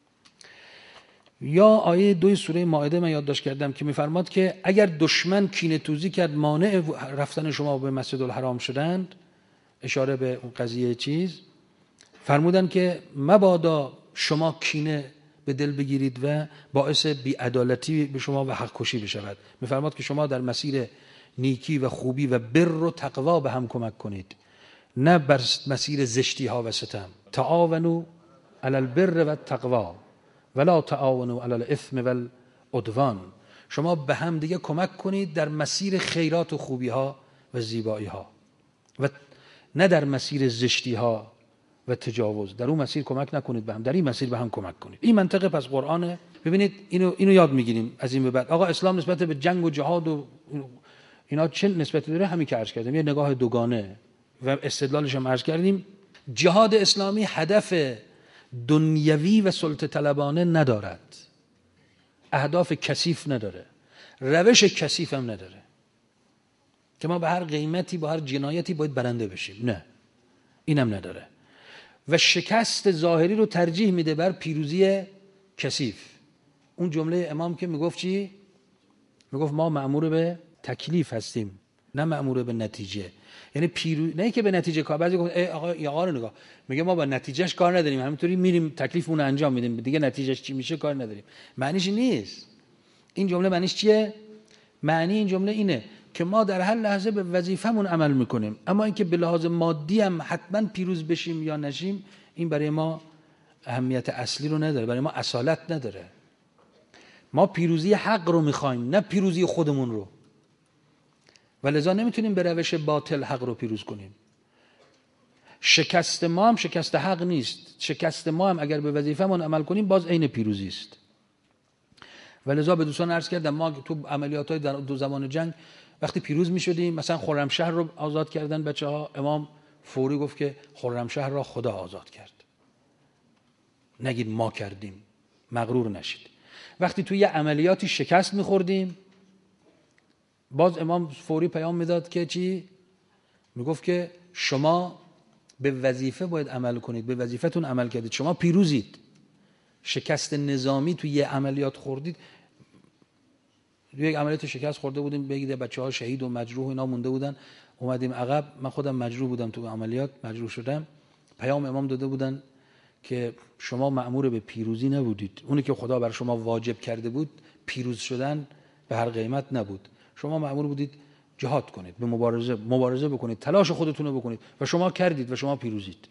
یا آیه 2 سوره مائده من یادداشت کردم که میفرماد که اگر دشمن کینه توزی کرد مانع رفتن شما به مسجد الحرام شدند، اشاره به اون قضیه فرمودن که مبادا شما کینه به دل بگیرید و باعث بی‌عدالتی به شما و حق کشی بشود. می‌فرماد که شما در مسیر نیکی و خوبی و بر و تقوا به هم کمک کنید، نه بر مسیر زشتی ها و ستم. تعاونوا علی البر و التقوا ولا تعاونوا علی الاثم والعدوان. شما به هم دیگه کمک کنید در مسیر خیرات و خوبی ها و زیبایی ها و نه در مسیر زشتی ها و تجاوز. در اون مسیر کمک نکنید به هم، در این مسیر به هم کمک کنید. این منطقه پس قرآنه. ببینید اینو یاد میگیریم از این به بعد. آقا اسلام نسبت به جنگ و جهاد و اینا چه نسبتی داره؟ همین که عرض کردم، یه نگاه دوگانه و استدلالش هم عرض کردیم. جهاد اسلامی هدف دنیوی و سلطه طلبانه ندارد، اهداف کثیف نداره، روش کثیف هم نداره که ما به هر قیمتی با هر جنایتی باید برنده بشیم. نه، اینم نداره. و شکست ظاهری رو ترجیح میده بر پیروزی کثیف. اون جمله امام که میگفت چی؟ میگفت ما مأمور به تکلیف هستیم، نه مأمور به نتیجه. یعنی نه که به نتیجه کار. بعضی گفت آقا رو نگاه، میگه ما با نتیجهش کار نداریم، همینطوری میریم تکلیفمون رو انجام میدیم، دیگه نتیجهش چی میشه کار نداریم. معنیش نیست. این جمله معنیش چیه؟ معنی این جمله اینه که ما در هر لحظه به وظیفمون عمل میکنیم، اما اینکه به لحاظ مادی هم حتما پیروز بشیم یا نشیم، این برای ما اهمیت اصلی رو نداره، برای ما اصالت نداره. ما پیروزی حق رو میخوایم، نه پیروزی خودمون رو. و لذا نمیتونیم به روش باطل حق رو پیروز کنیم. شکست ما هم شکست حق نیست. شکست ما هم اگر به وظیفمون عمل کنیم باز عین پیروزی است. و لذا به دوستان عرض کردم ما تو عملیات‌های در دو زمان جنگ وقتی پیروز می‌شدیم، مثلا خرمشهر رو آزاد کردن بچه‌ها، امام فوری گفت که خرمشهر را خدا آزاد کرد، نگید ما کردیم، مغرور نشید. وقتی توی یه عملیاتی شکست می‌خوردیم، باز امام فوری پیام میداد که چی؟ میگفت که شما به وظیفه باید عمل کنید، به وظیفتون عمل کردید، شما پیروزید. شکست نظامی توی یه عملیات خوردید، توی یک عملیات شکست خورده بودیم، بگید بچه‌ها شهید و مجروح اینا مونده بودن، اومدیم عقب، من خودم مجروح بودم تو عملیات، مجروح شدم. پیام امام داده بودن که شما مأمور به پیروزی نبودید، اونی که خدا بر شما واجب کرده بود پیروز شدن به هر قیمت نبود. شما مأمور بودید جهاد کنید، به مبارزه بکنید، تلاش خودتون رو بکنید و شما کردید و شما پیروزید.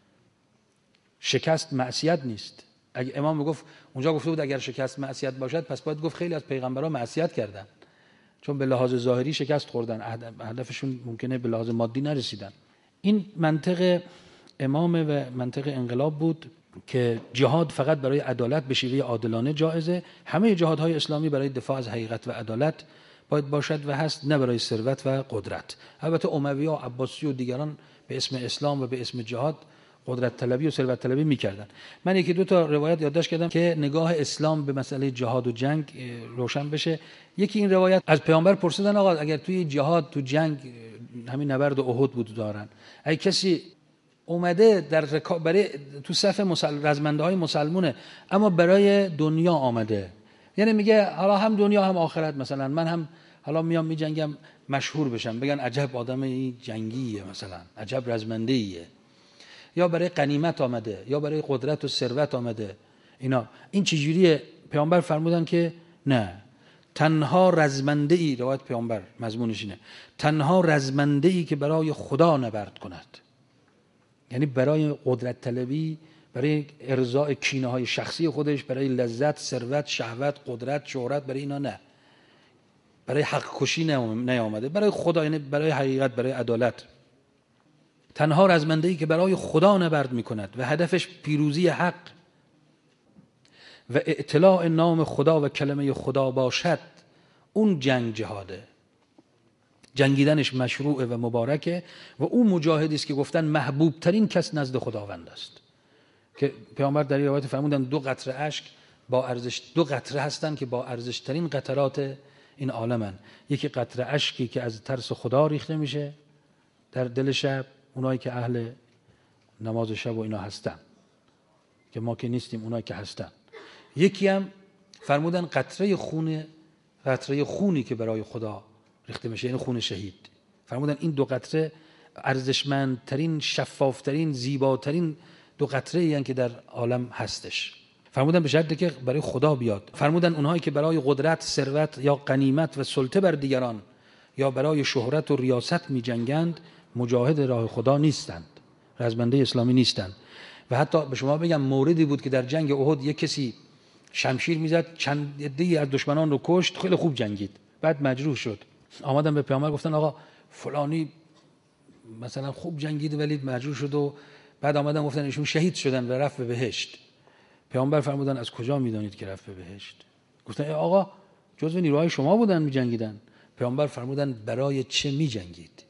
شکست معصیت نیست. اگه امام میگفت، اونجا گفته بود اگر شکست معصیت باشد، پس باید گفت خیلی از پیغمبران معصیت کردن، چون به لحاظ ظاهری شکست خوردن، هدفشون ممکنه به لحاظ مادی نرسیدن. این منطق امام و منطق انقلاب بود که جهاد فقط برای عدالت به شیوه عادلانه جایزه. همه جهادهای اسلامی برای دفاع از حقیقت و عدالت باید باشد و هست، نه برای ثروت و قدرت. البته اموی و عباسی و دیگران به اسم اسلام و به اسم جهاد قدرت طلبی و ثروت طلبی می‌کردن. من یکی دو تا روایت یادداشت کردم که نگاه اسلام به مسئله جهاد و جنگ روشن بشه. یکی این روایت از پیامبر پرسیدن آقا اگر توی جهاد تو جنگ، همین نبرد احد بود دارن، اگه کسی اومده در برای تو صف رزمنده‌های مسلمونه اما برای دنیا آمده، یعنی میگه حالا هم دنیا هم آخرت، مثلا من هم حالا میام میجنگم مشهور بشم، بگن عجب آدم این جنگیه، مثلا عجب رزمنده‌ایه، یا برای غنیمت آمده یا برای قدرت و ثروت آمده، اینا این چجوریه؟ پیامبر فرمودن که نه، تنها رزمنده‌ای، روایت پیامبر مضمونش اینه، تنها رزمنده‌ای که برای خدا نبرد کند، یعنی برای قدرت طلبی، برای ارضاء کینه‌های شخصی خودش، برای لذت، ثروت، شهوت، قدرت، شهرت، برای اینا نه، برای حق کشی نیامده، برای خدا، یعنی برای حقیقت، برای عدالت. تنها رزمنده‌ای که برای خدا نبرد می‌کند و هدفش پیروزی حق و اطلاع نام خدا و کلمه خدا باشد، اون جنگ جهاده، جنگیدنش مشروعه و مبارکه و اون مجاهدی است که گفتن محبوب ترین کس نزد خداوند است. که پیامبر در این روایت فرمودن 2 قطره اشک با ارزش، 2 قطره هستن که با ارزش ترین قطرات این عالمن. یکی قطره اشکی که از ترس خدا ریخته میشه در دل شب، اونایی که اهل نماز شب و اینا هستن، که ما که نیستیم، اونایی که هستن. یکی هم فرمودن قطره خونی که برای خدا ریخته میشه، یعنی خون شهید. فرمودن این 2 قطره ارزشمندترین، شفافترین، زیباترین 2 دو قطره ای که در عالم هستش. فرمودن به شرطی که برای خدا بیاد. فرمودن اونهایی که برای قدرت، ثروت یا غنیمت و سلطه بر دیگران یا برای شهرت و ریاست می جنگند مجاهد راه خدا نیستند، رزمنده اسلامی نیستند. و حتی به شما بگم موردی بود که در جنگ احد یک کسی شمشیر میزد، چند عده‌ای از دشمنان رو کشت، خیلی خوب جنگید، بعد مجروح شد. آمدن به پیامبر گفتن آقا فلانی مثلا خوب جنگید ولی مجروح شد، و بعد آمدن گفتن ایشون شهید شدن و رفت به بهشت. پیامبر فرمودن از کجا میدانید که رفت به بهشت؟ گفتن ای آقا جزو نیروهای شما بودن میجنگیدن. پیامبر فرمودن برای چه میجنگید؟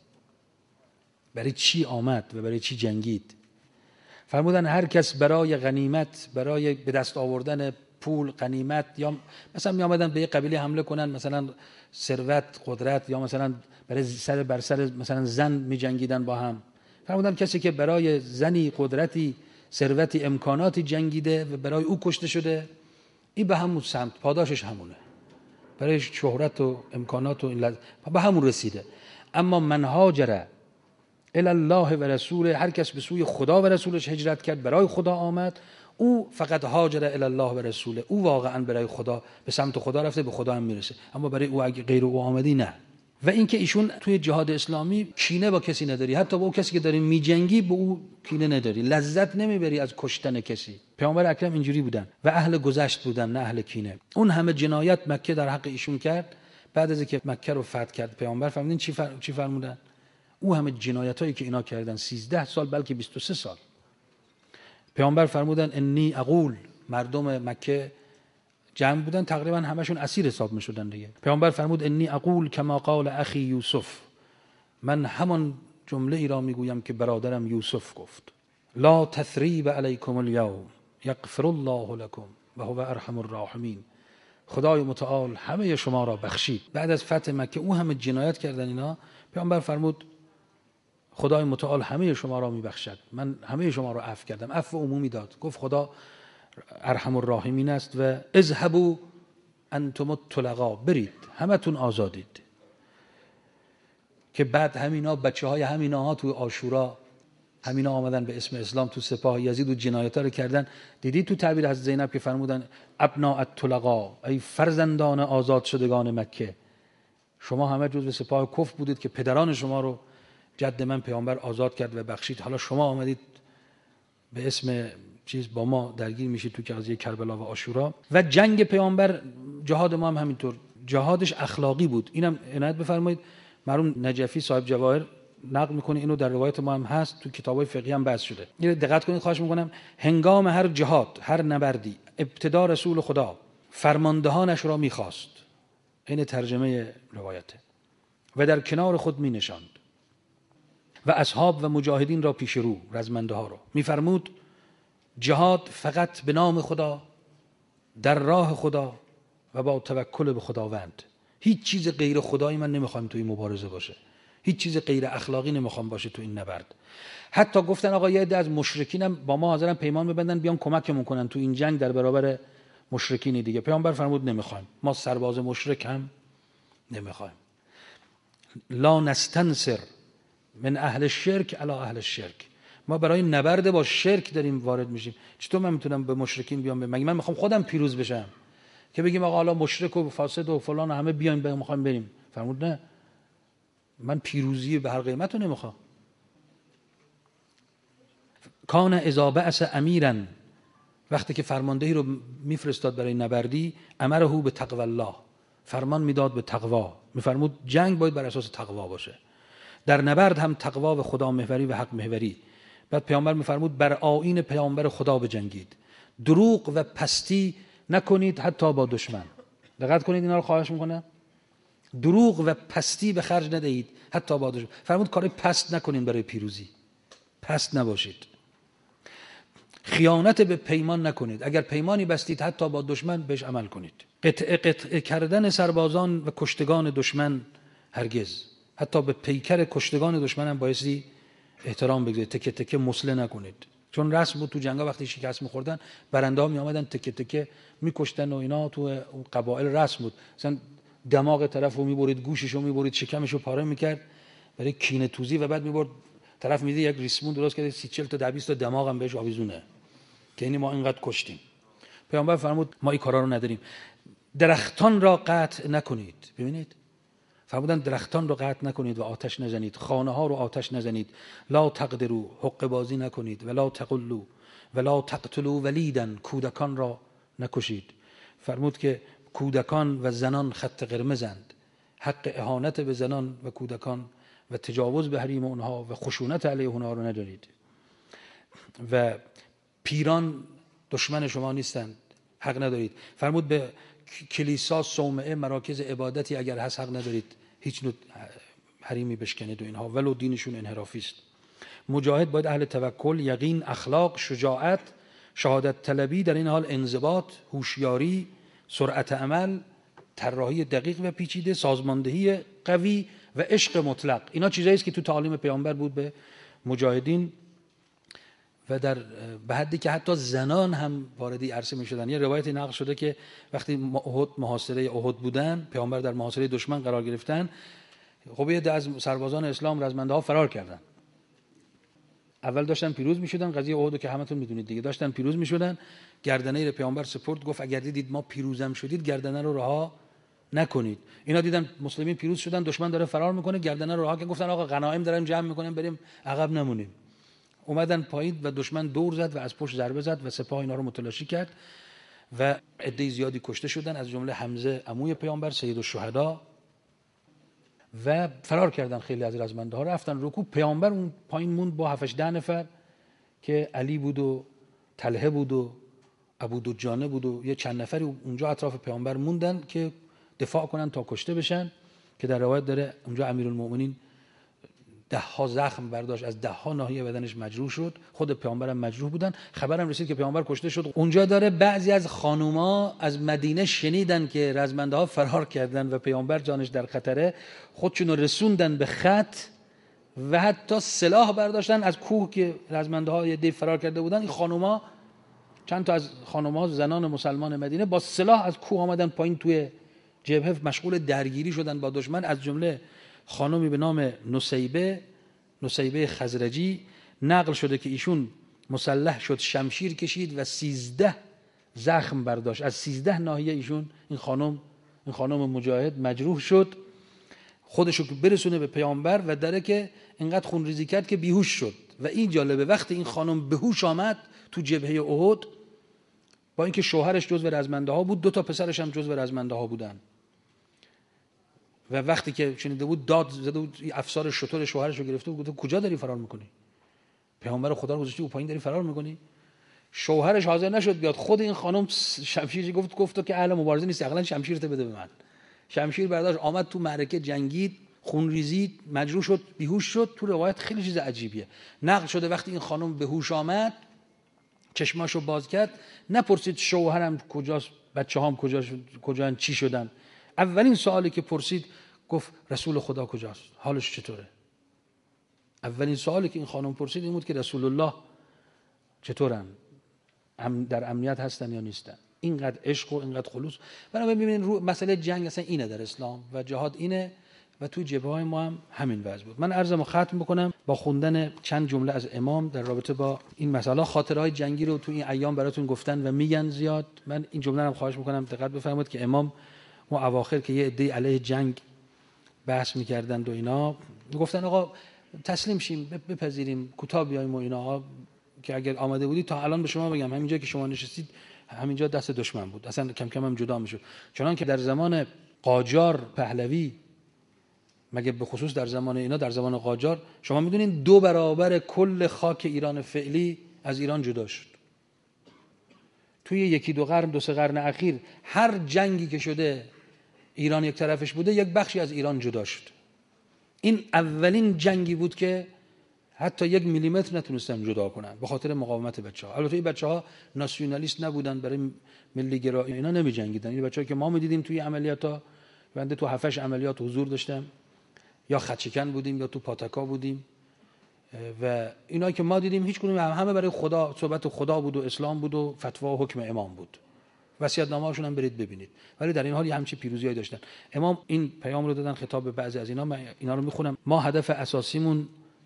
برای چی آمد و برای چی جنگید؟ فرمودن هر کس برای غنیمت، برای به دست آوردن پول، غنیمت، یا مثلا می آمدن به یک قبیله حمله کنن، مثلا ثروت، قدرت، یا مثلا برای سر بر سر مثلا زن می جنگیدن با هم. فرمودن کسی که برای زنی، قدرتی، ثروتی، امکاناتی جنگیده و برای او کشته شده، این به همون سمت پاداشش همونه، برای شهرت و امکانات و این به همون رسیده. اما من هاجر الی الله و رسوله، هر کس به سوی خدا و رسولش هجرت کرد، برای خدا آمد، او فقط هاجر الی الله و رسوله، او واقعا برای خدا به سمت خدا رفته، به خدا هم میرسه. اما برای او اگه غیر او آمدی نه. و اینکه ایشون توی جهاد اسلامی کینه با کسی نداری، حتی با اون کسی که داری میجنگی به او کینه نداری، لذت نمیبری از کشتن کسی. پیامبر اکرم اینجوری بودن و اهل گذشت بودن، نه اهل کینه. اون همه جنایت مکه در حق ایشون کرد، بعد از اینکه مکه رو فتح کرد پیامبر فرمودن چی فرمودن؟ او همه جنایتایی که اینا کردن 13 سال بلکه 23 سال، پیامبر فرمودن انی اقول، مردم مکه جمع بودن تقریبا همشون اسیر حساب میشدن دیگه. پیامبر فرمود انی اقول کما قال اخی یوسف، من همان جمله ای را میگویم که برادرم یوسف گفت، لا تثریب علیکم الیوم یغفر الله لكم و هو ارحم الراحمین. خدای متعال همه شما را بخشید. بعد از فتح مکه او همه جنایت کردن اینا، پیامبر فرمود خدای متعال همه شما را میبخشد، من همه شما را عفو کردم. عفو عمومی داد، گفت خدا ارحم الراحمین است و اذهبوا انتم الطلقاء، برید همتون آزادید. که بعد همینا بچهای همیناها تو عاشورا همینا آمدن به اسم اسلام تو سپاه یزید و جنایت‌ها رو کردن. دیدی تو تعبیر از زینب که فرمودن ابناء الطلقاء، ای فرزندان آزاد شدگان مکه، شما همه جزو سپاه کفر بودید که پدران شما رو جد من پیامبر آزاد کرد و بخشید، حالا شما آمدید به اسم چیز با ما درگیر میشید تو قضیه کربلا و عاشورا. و جنگ پیامبر، جهاد ما هم همینطور، جهادش اخلاقی بود. اینم عنایت بفرمایید، مرحوم نجفی صاحب جواهر نقل میکنه، اینو در روایت ما هم هست، تو کتابای فقهی هم بحث شده. اینو دقت کنید خواهش میکنم. هنگام هر جهاد، هر نبردی، ابتدا رسول خدا فرماندهانش را میخواست، این ترجمه روایته، و در کنار خود مینشاند و اصحاب و مجاهدین را پیش رو، رزمنده ها را میفرمود جهاد فقط به نام خدا، در راه خدا و با توکل به خداوند. هیچ چیز غیر خدایی من نمیخوام تو این مبارزه باشه، هیچ چیز غیر اخلاقی نمیخوام باشه تو این نبرد. حتی گفتن آقا یه عده از مشرکینم با ما حاضرن پیمان ببندن بیان کمکمون کنن تو این جنگ در برابر مشرکین دیگه. پیامبر فرمود نمیخوایم، ما سرباز مشرک هم نمیخوایم. لا نستنصر من اهل الشرک علی اهل الشرک، ما برای نبرد با شرک داریم وارد میشیم. چطور من میتونم به مشرکین بیام مگه من میخوام خودم پیروز بشم که بگیم آقا حالا مشرک و فاسد و فلان و همه بیایم میخوایم بریم؟ فرمود نه، من پیروزی به هر قیمت رو نمیخوام. کان اذا بعث امیرا، وقتی که فرماندهی رو میفرستاد برای نبردی، امره به تقوی الله، فرمان میداد به تقوا، میفرمود جنگ باید بر اساس تقوا باشه، در نبرد هم تقوا و خدا محوری و حق محوری. بعد پیامبر میفرمود بر آیین پیامبر خدا بجنگید، دروغ و پستی نکنید حتی با دشمن. دقت کنید اینا رو خواهش میکنم، دروغ و پستی به خرج ندهید حتی با دشمن. فرمود کار پست نکنید برای پیروزی، پست نباشید. خیانت به پیمان نکنید، اگر پیمانی بستید حتی با دشمن بهش عمل کنید. قطع کردن سربازان و کشتگان دشمن هرگز، حتی به پیکر کشتگان دشمن هم بایستی احترام بگذارید، تکه تکه مسله نکنید. چون رسم بود تو جنگا وقتی شکست می‌خوردن برنده ها می اومدن تکه تکه می‌کشتن و اینا تو قبایل رسم بود. مثلا دماغ طرفو می‌برید، گوششو می‌برید، شکمشو پاره می‌کرد برای کینه توزی، و بعد می‌برد طرف میده یک ریسمون درست کرده 30 تا 20 تا دماغ هم بهش آویزونه که اینی ما اینقدر کشتیم. پیامبر فرمود ما این کارا رو نداریم. درختان را قطع نکنید. ببینید فرمودن درختان رو قطع نکنید و آتش نزنید، خانه ها رو آتش نزنید، لا تقدروا، حقه بازی نکنید، ولا تقلوا ولا تقتلوا ولیدا، کودکان را نکشید. فرمود که کودکان و زنان خط قرمزند، حق اهانت به زنان و کودکان و تجاوز به حریم اونها و خشونت علیه اونها رو ندارید. و پیران دشمن شما نیستند، حق ندارید. فرمود به کلیسا، صومعه، مراکز عبادتی اگر هست حق ندارید هیچ نوع حریمی بشکنید و اینها، ولو دینشون انحرافی است. مجاهد باید اهل توکل، یقین، اخلاق، شجاعت، شهادت طلبی، در این حال انضباط، هوشیاری، سرعت عمل، طراحی دقیق و پیچیده، سازماندهی قوی و عشق مطلق. اینا چیزایی است که تو تعالیم پیامبر بود به مجاهدین و در به حدی که حتی زنان هم واردی عرصه می شدن. یه روایتی نقل شده که وقتی محاصره احد بودن، پیامبر در محاصره دشمن قرار گرفتن، خب یه از سربازان اسلام رزمنده ها فرار کردن. اول داشتن پیروز می شدن، قضیه احد که همتون میدونید دیگه، داشتن پیروز می شدن، گردنه پیامبر سپرد، گفت اگر دیدید ما پیروزم شدید گردنه رو رها نکنید. اینا دیدن مسلمین پیروز شدن، دشمن داره فرار میکنه، گردنه رو رها کردن، گفتن آقا غنایم دارن جمع میکنن، بریم عقب نمونیم. اومدن پایین و دشمن دور زد و از پشت ضربه زد و سپاه اینا رو متلاشی کرد و عده زیادی کشته شدن، از جمله حمزه عموی پیامبر سید الشهدا، و فرار کردن. خیلی از رزمنده ها رفتن رکوع. پیامبر اون پایین موند با 7-10 نفر که علی بود و طلحه بود و ابو دجانه بود و یه چند نفری اونجا اطراف پیامبر موندن که دفاع کنن تا کشته بشن، که در روایت داره اونجا امیرالمومنین 10 زخم برداشت، از 10 ناحیه بدنش مجروح شد، خود پیامبرم مجروح بودن. خبرم رسید که پیامبر کشته شد. اونجا داره بعضی از خانوما از مدینه شنیدن که رزمنده ها فرار کردن و پیامبر جانش در خطره، خودشون رو رسوندن به خط و حتی سلاح برداشتن از کوه که رزمنده ها یه دی فرار کرده بودن. این خانوما، چند تا از خانوما زنان مسلمان مدینه با سلاح از کوه آمدن پایین، توی جبهه مشغول درگیری شدن با دشمن. از جمله خانومی به نام نسیبه خزرجی نقل شده که ایشون مسلح شد، شمشیر کشید و 13 زخم برداشت از 13 ناحیه. ایشون این خانم مجاهد مجروح شد، خودشو برسونه به پیامبر و داره که اینقدر خون ریزی کرد که بیهوش شد. و این جالبه، وقتی این خانم بهوش آمد تو جبهه احد، با اینکه شوهرش جزو رزمنده ها بود، 2 تا پسرش هم جزو رزمنده ها بودن، و وقتی که شنیده بود داد زده بود، افسار شتر شوهرش رو گرفته بود، گفت کجا داری فرار میکنی؟ پیامبر خدا رو گذاشتی و پایین داری فرار میکنی؟ شوهرش حاضر نشد بیاد. خود این خانم شمشیر گفت تو که اهل مبارزه نیستی، عقلا شمشیرت بده به من. شمشیر برداشت، آمد تو معرکه، جنگید، خون ریزید، مجروح شد، بیهوش شد. تو روایت خیلی چیز عجیبیه نقل شده، وقتی این خانم به هوش آمد، چشماشو باز کرد، نپرسید شوهرم کجاست، بچه‌هام کجان، چی شدن. اولین سوالی که پرسید گفت رسول خدا کجاست، حالش چطوره؟ اولین سوالی که این خانم پرسید این بود که رسول الله چطورن، در امنیت هستن یا نیستن. اینقدر عشق و اینقدر خلوص. بنابراین ببینید مسئله جنگ اصلا اینه در اسلام و جهاد اینه و توی جبهه‌های ما هم همین وضع بود. من عرضمو ختم بکنم با خوندن چند جمله از امام در رابطه با این مسئله. خاطرهای جنگی رو تو این ایام براتون گفتن و میگن زیاد. من این جمله رو خواهش میکنم دقت بفرمایید که امام اون اواخر که یه عده علیه جنگ بحث میکردند و اینا، گفتن آقا تسلیم شیم، بپذیریم، کوتاه بیایم و اینا، که اگر آماده بودید تا الان به شما بگم همینجا که شما نشستید همینجا دست دشمن بود، اصلا کم کم هم جدا میشد. چنان که در زمان قاجار پهلوی، مگه به خصوص در زمان اینا، در زمان قاجار شما میدونین 2 برابر کل خاک ایران فعلی از ایران جدا شد. توی 1-2 قرن 2-3 قرن اخیر هر جنگی که شده ایران یک طرفش بوده، یک بخشی از ایران جدا شد. این اولین جنگی بود که حتی 1 میلیمتر نتونستن جدا کنن به خاطر مقاومت بچه‌ها. البته این بچه‌ها ناسیونالیست نبودن، برای ملی گرایی اینا نمی جنگیدن. این بچه‌ها که ما می‌دیدیم توی عملیات‌ها، بنده تو 7-8 عملیات حضور داشتم، یا خدشکن بودیم یا تو پاتکا بودیم، و اینا که ما دیدیم هیچ کدوم همه برای خدا، صحبت خدا بود و اسلام بود و فتوا و حکم امام بود. وصیت‌نامه‌هاشون هم برید ببینید. ولی در این حال همچین پیروزیایی داشتن. امام این پیام رو دادن خطاب به بعضی از اینا. من اینا رو میخونم. ما هدف اساسیمون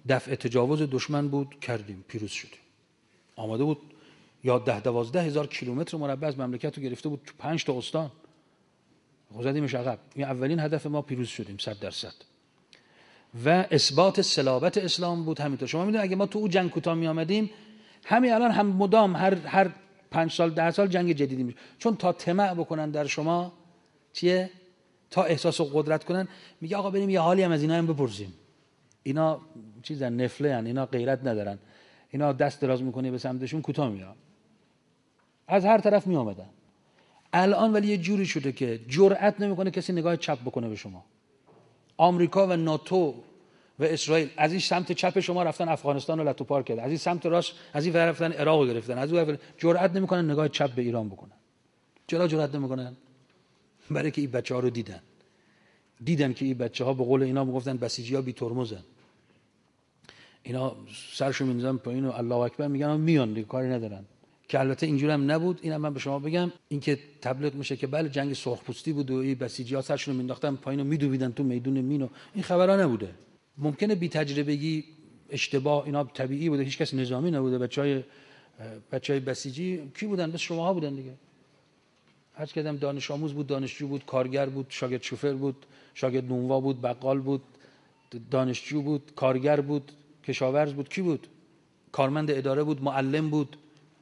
دفع تجاوز دشمن بود، کردیم، پیروز شدیم. آماده بود یا 10-12 هزار کیلومتر مربع از مملکت رو گرفته بود تو 5 تا استان، زدیمش عقب. این اولین هدف ما، پیروز شدیم 100%. و اثبات صلابت اسلام بود. همینطور شما میدونید اگه ما تو اون جنگ کوتاه می آمدیم، همین الان هم مدام هر 5 سال 10 سال جنگ جدیدی میشه. چون تا طمع بکنن در شما چیه، تا احساس قدرت کنن، میگه آقا بریم یه حالی هم از اینا هم بپرسیم. اینا چیزن، نفله ان، اینا غیرت ندارن، اینا دست دراز میکنی به سمتشون کوتاه میاد. از هر طرف می آمدن. الان ولی یه جوری شده که جرئت نمیکنه کسی نگاه چپ بکنه به شما. آمریکا و ناتو و اسرائیل از این سمت چپ شما رفتن افغانستان رو لتوپار کردن، از این سمت راست از این ور رفتن عراق رو گرفتن، از اون جرئت نمیکنن نگاه چپ به ایران بکنن. چرا جرئت نمیکنن؟ برای که این بچه‌ها رو دیدن که این بچه‌ها به قول اینا میگفتن بسیجی‌ها بی ترمزن. اینا سرشو میندازن پایین و الله اکبر میگن میان دیگه، کاری ندارن. که البته اینجوری هم نبود. اینم من به شما بگم، این که تبلیغ میشه که بله جنگ سرخپوستی بود و این بسیجی‌ها سرشون رو مینداختن پایین و میدویدن تو میدون مینو، این خبرا نبوده. ممکنه بی تجربگی، اشتباه، اینا طبیعی بوده، هیچ کس نظامی نبوده. بچهای بسیجی کی بودن؟ بس شماها بودن دیگه. هر کدام دانش آموز بود، دانشجو بود، کارگر بود، شاگرد شوفر بود، شاگرد نونوا بود، بقال بود، دانشجو بود، کارگر بود، کشاورز بود، کی بود؟ کارمند اداره بود، معلم بود.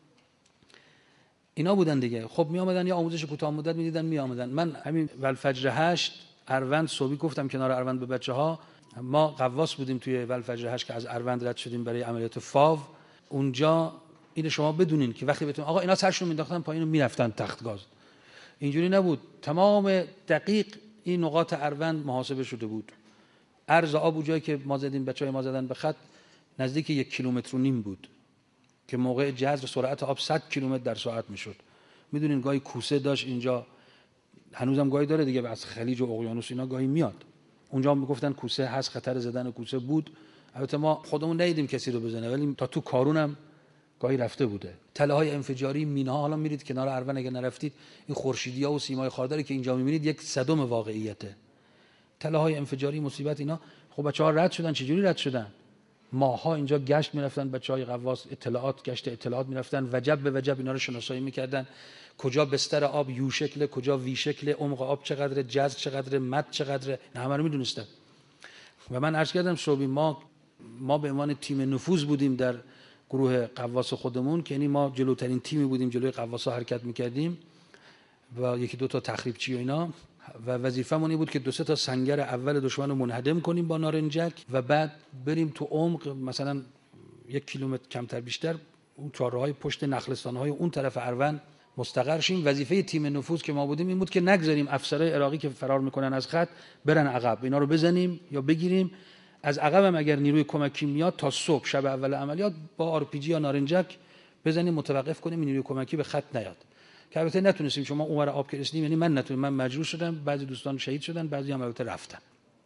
اینا بودن دیگه. خب می آمدن یا آموزش کوتاه مدت میدیدن می آمدن. من همین ولفجر 8 اروند صبحی گفتم کنار اروند به بچه‌ها، ما غواص بودیم توی ولفجر 8 که از اروند رد شدیم برای عملیات فاو. اونجا اینو شما بدونین که وقتی بهتون آقا اینا سرشون مینداختن پایین و میرفتن تخت گاز، اینجوری نبود. تمام دقیق این نقاط اروند محاسبه شده بود. عرض آب اونجایی که ما زدیم، بچهای ما زدن به خط، نزدیک 1.5 کیلومتر بود که موقع جذر سرعت آب 100 کیلومتر در ساعت میشد. میدونین گاهی کوسه داشت اینجا، هنوزم گاهی داره دیگه، از خلیج و اقیانوس اینا گاهی میاد. اونجا هم میگفتن کوسه هست، خطر زدن کوسه بود. البته ما خودمون ندیدیم کسی رو بزنه، ولی تا تو کارونم گاهی رفته بوده. تله‌های انفجاری، میناها، حالا میرید کنار اروند اگه نرفتید، این خورشیدی‌ها و سیمای خارداری که اینجا میبینید یک صدم واقعیته. تله‌های انفجاری، مصیبت اینا. خب بچه‌ها رد شدن. چجوری رد شدن؟ ماها اینجا گشت میرفتن، بچهای غواص اطلاعات، گشت اطلاعات میرفتن، وجب به وجب اینا رو شناسایی میکردن. کجا بستر آب یو شکله، کجا وی شکله، عمق آب چقدره، جذر چقدره، مد چقدره، همه رو میدونستن. و من عرض کردم صبحی ما به عنوان تیم نفوذ بودیم در گروه غواص خودمون، که یعنی ما جلوترین تیمی بودیم، جلوی غواصا حرکت میکردیم و 1-2 تا تخریبچی و اینا. و وظیفمون این بود که 2-3 تا سنگر اول دشمن رو منهدم کنیم با نارنجک و بعد بریم تو عمق، مثلا 1 کیلومتر کمتر بیشتر، اون چهارراهای پشت نخلستان‌های اون طرف اروند مستقر شیم. وظیفه تیم نفوذ که ما بودیم این بود که نگذاریم افسرهای عراقی که فرار میکنن از خط برن عقب، اینا رو بزنیم یا بگیریم. از عقب هم اگر نیروی کمکی میاد تا صبح شب اول عملیات با آر پی جی یا نارنجک بزنیم، متوقف کنیم نیروی کمکی به خط نیاد. که البته نتونستیم. شما اونور آب که رسیدیم، یعنی من نتونستم، من مجبور شدم، بعضی دوستان شهید شدن، بعضی هم البته رفتن.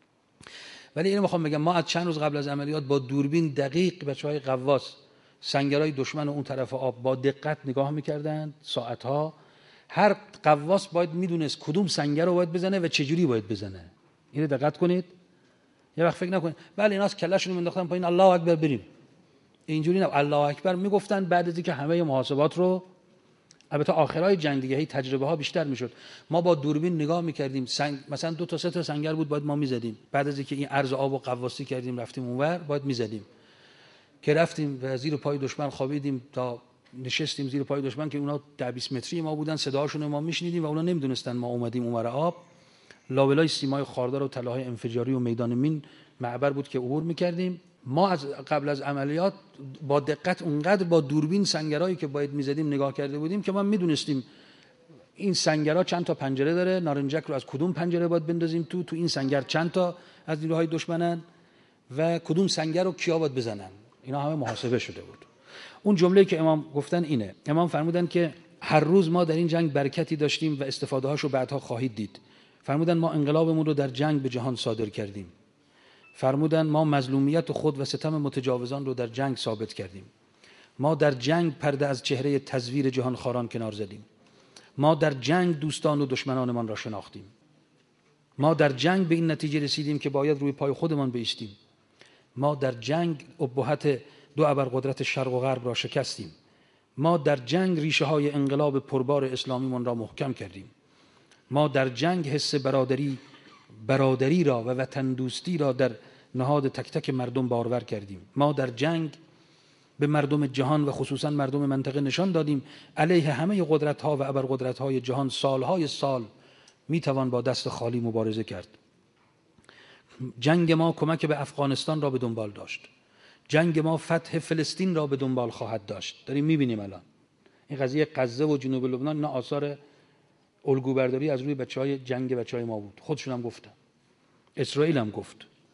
ولی اینو میخوام بگم، ما از چند روز قبل از عملیات با دوربین دقیق بچهای غواص سنگرهای دشمن اون طرف آب با دقت نگاه میکردن، ساعتها. هر غواص باید میدونست کدوم سنگر رو باید بزنه و چه جوری باید بزنه. اینو دقت کنید. یه وقت فکر نکنید بله اینا از کلهشون مینداختن پایین الله اکبر بریم، اینجوری نه. الله اکبر میگفتن بعد از اینکه همه محاسبات رو، البته آخرای جنگ دیگه هی تجربه ها بیشتر میشد، ما با دوربین نگاه میکردیم، مثلا 2 تا 3 تا سنگر بود باید ما میزدیم. بعد از اینکه این عرض آب و غواصی کردیم رفتیم اونور، باید میزدیم. که رفتیم و زیر پای دشمن خوابیدیم تا نشستیم زیر پای دشمن که اونا 10-20 متری ما بودن، صداهاشون ما میشنیدیم و اونا نمیدونستن ما اومدیم اونور آب. لابلای سیمای خاردار و تله‌های انفجاری و میدان مین معبر بود که عبور میکردیم. ما از قبل از عملیات با دقت اونقدر با دوربین سنگرایی که باید میزدیم نگاه کرده بودیم که ما میدونستیم این سنگرها چند تا پنجره داره، نارنجک رو از کدوم پنجره باید بندازیم تو این سنگر چند تا از نیروهای دشمنن و کدوم سنگر رو کیا باید بزنن. اینا همه محاسبه شده بود. اون جمله‌ای که امام گفتن اینه. امام فرمودن که هر روز ما در این جنگ برکتی داشتیم و استفاده هاشو بعدها خواهید دید. فرمودن ما انقلابمون رو در جنگ به جهان صادر کردیم. فرمودن ما مظلومیت خود و ستم متجاوزان رو در جنگ ثابت کردیم. ما در جنگ پرده از چهره تزویر جهان خاران کنار زدیم. ما در جنگ دوستان و دشمنانمان را شناختیم. ما در جنگ به این نتیجه رسیدیم که باید روی پای خودمان بایستیم. ما در جنگ ابهت دو ابرقدرت شرق و غرب را شکستیم. ما در جنگ ریشه های انقلاب پربار اسلامی من را محکم کردیم. ما در جنگ حس برادری را و وطن دوستی را در نهاد تک تک مردم بارور کردیم. ما در جنگ به مردم جهان و خصوصا مردم منطقه نشان دادیم علیه همه قدرت‌ها و ابرقدرت‌های جهان سالهای سال میتوان با دست خالی مبارزه کرد. جنگ ما کمک به افغانستان را به دنبال داشت. جنگ ما فتح فلسطین را به دنبال خواهد داشت. داریم میبینیم الان این قضیه غزه و جنوب لبنان، اینا آثار الگوبرداری از روی بچهای جنگ بچهای ما بود. خودشون هم گفتن، اسرائیل هم گفت.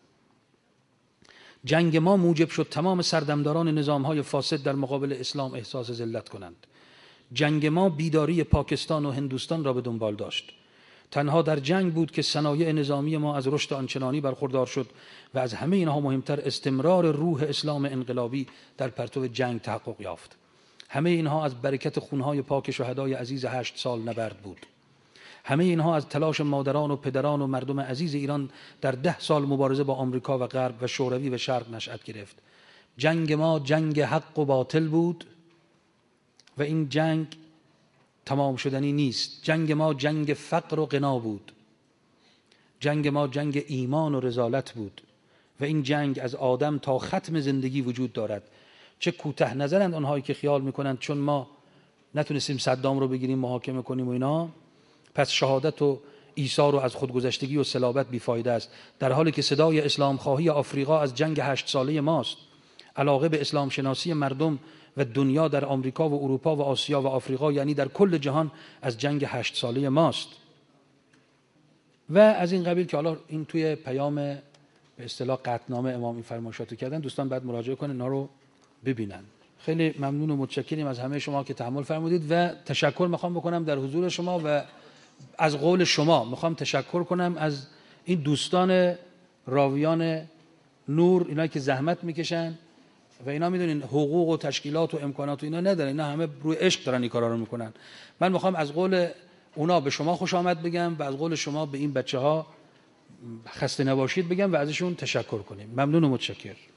جنگ ما موجب شد تمام سردمداران نظام‌های فاسد در مقابل اسلام احساس ذلت کنند. جنگ ما بیداری پاکستان و هندوستان را به دنبال داشت. تنها در جنگ بود که صنایع نظامی ما از رشد آنچنانی برخوردار شد و از همه اینها مهمتر استمرار روح اسلام انقلابی در پرتو جنگ تحقق یافت. همه اینها از برکت خونهای پاک شهدای عزیز 8 سال نبرد بود. همه اینها از تلاش مادران و پدران و مردم عزیز ایران در 10 سال مبارزه با آمریکا و غرب و شوروی و شرق نشأت گرفت. جنگ ما جنگ حق و باطل بود و این جنگ تمام شدنی نیست. جنگ ما جنگ فقر و غنا بود. جنگ ما جنگ ایمان و رذالت بود و این جنگ از آدم تا ختم زندگی وجود دارد. چه کوته نظرند آنهایی که خیال میکنند چون ما نتونستیم صدام رو بگیریم محاکمه کنیم و اینا پس شهادت و ایثار و از خودگذشتگی و صلابت بیفایده است، در حالی که صدای اسلام خواهی آفریقا از جنگ 8 ساله ماست. علاقه به اسلام شناسی مردم و دنیا در آمریکا و اروپا و آسیا و آفریقا، یعنی در کل جهان، از جنگ 8 ساله ماست. و از این قبیل که حالا این توی پیام به اصطلاح قطعنامه امام این فرمایشاتو کردن، دوستان بعد مراجعه کنن اینا رو ببینن. خیلی ممنون و متشکریم از همه شما که تحمل فرمودید و تشکر میخوام بکنم در حضور شما و از قول شما. میخوام تشکر کنم از این دوستان راویان نور، اینا که زحمت میکشن و اینا میدونین حقوق و تشکیلات و امکانات و اینا ندارن، اینا همه روی عشق دارن این کارا رو میکنن. من میخوام از قول اونا به شما خوش آمد بگم و از قول شما به این بچه‌ها خسته نباشید بگم و ازشون تشکر کنیم. ممنون و متشکر.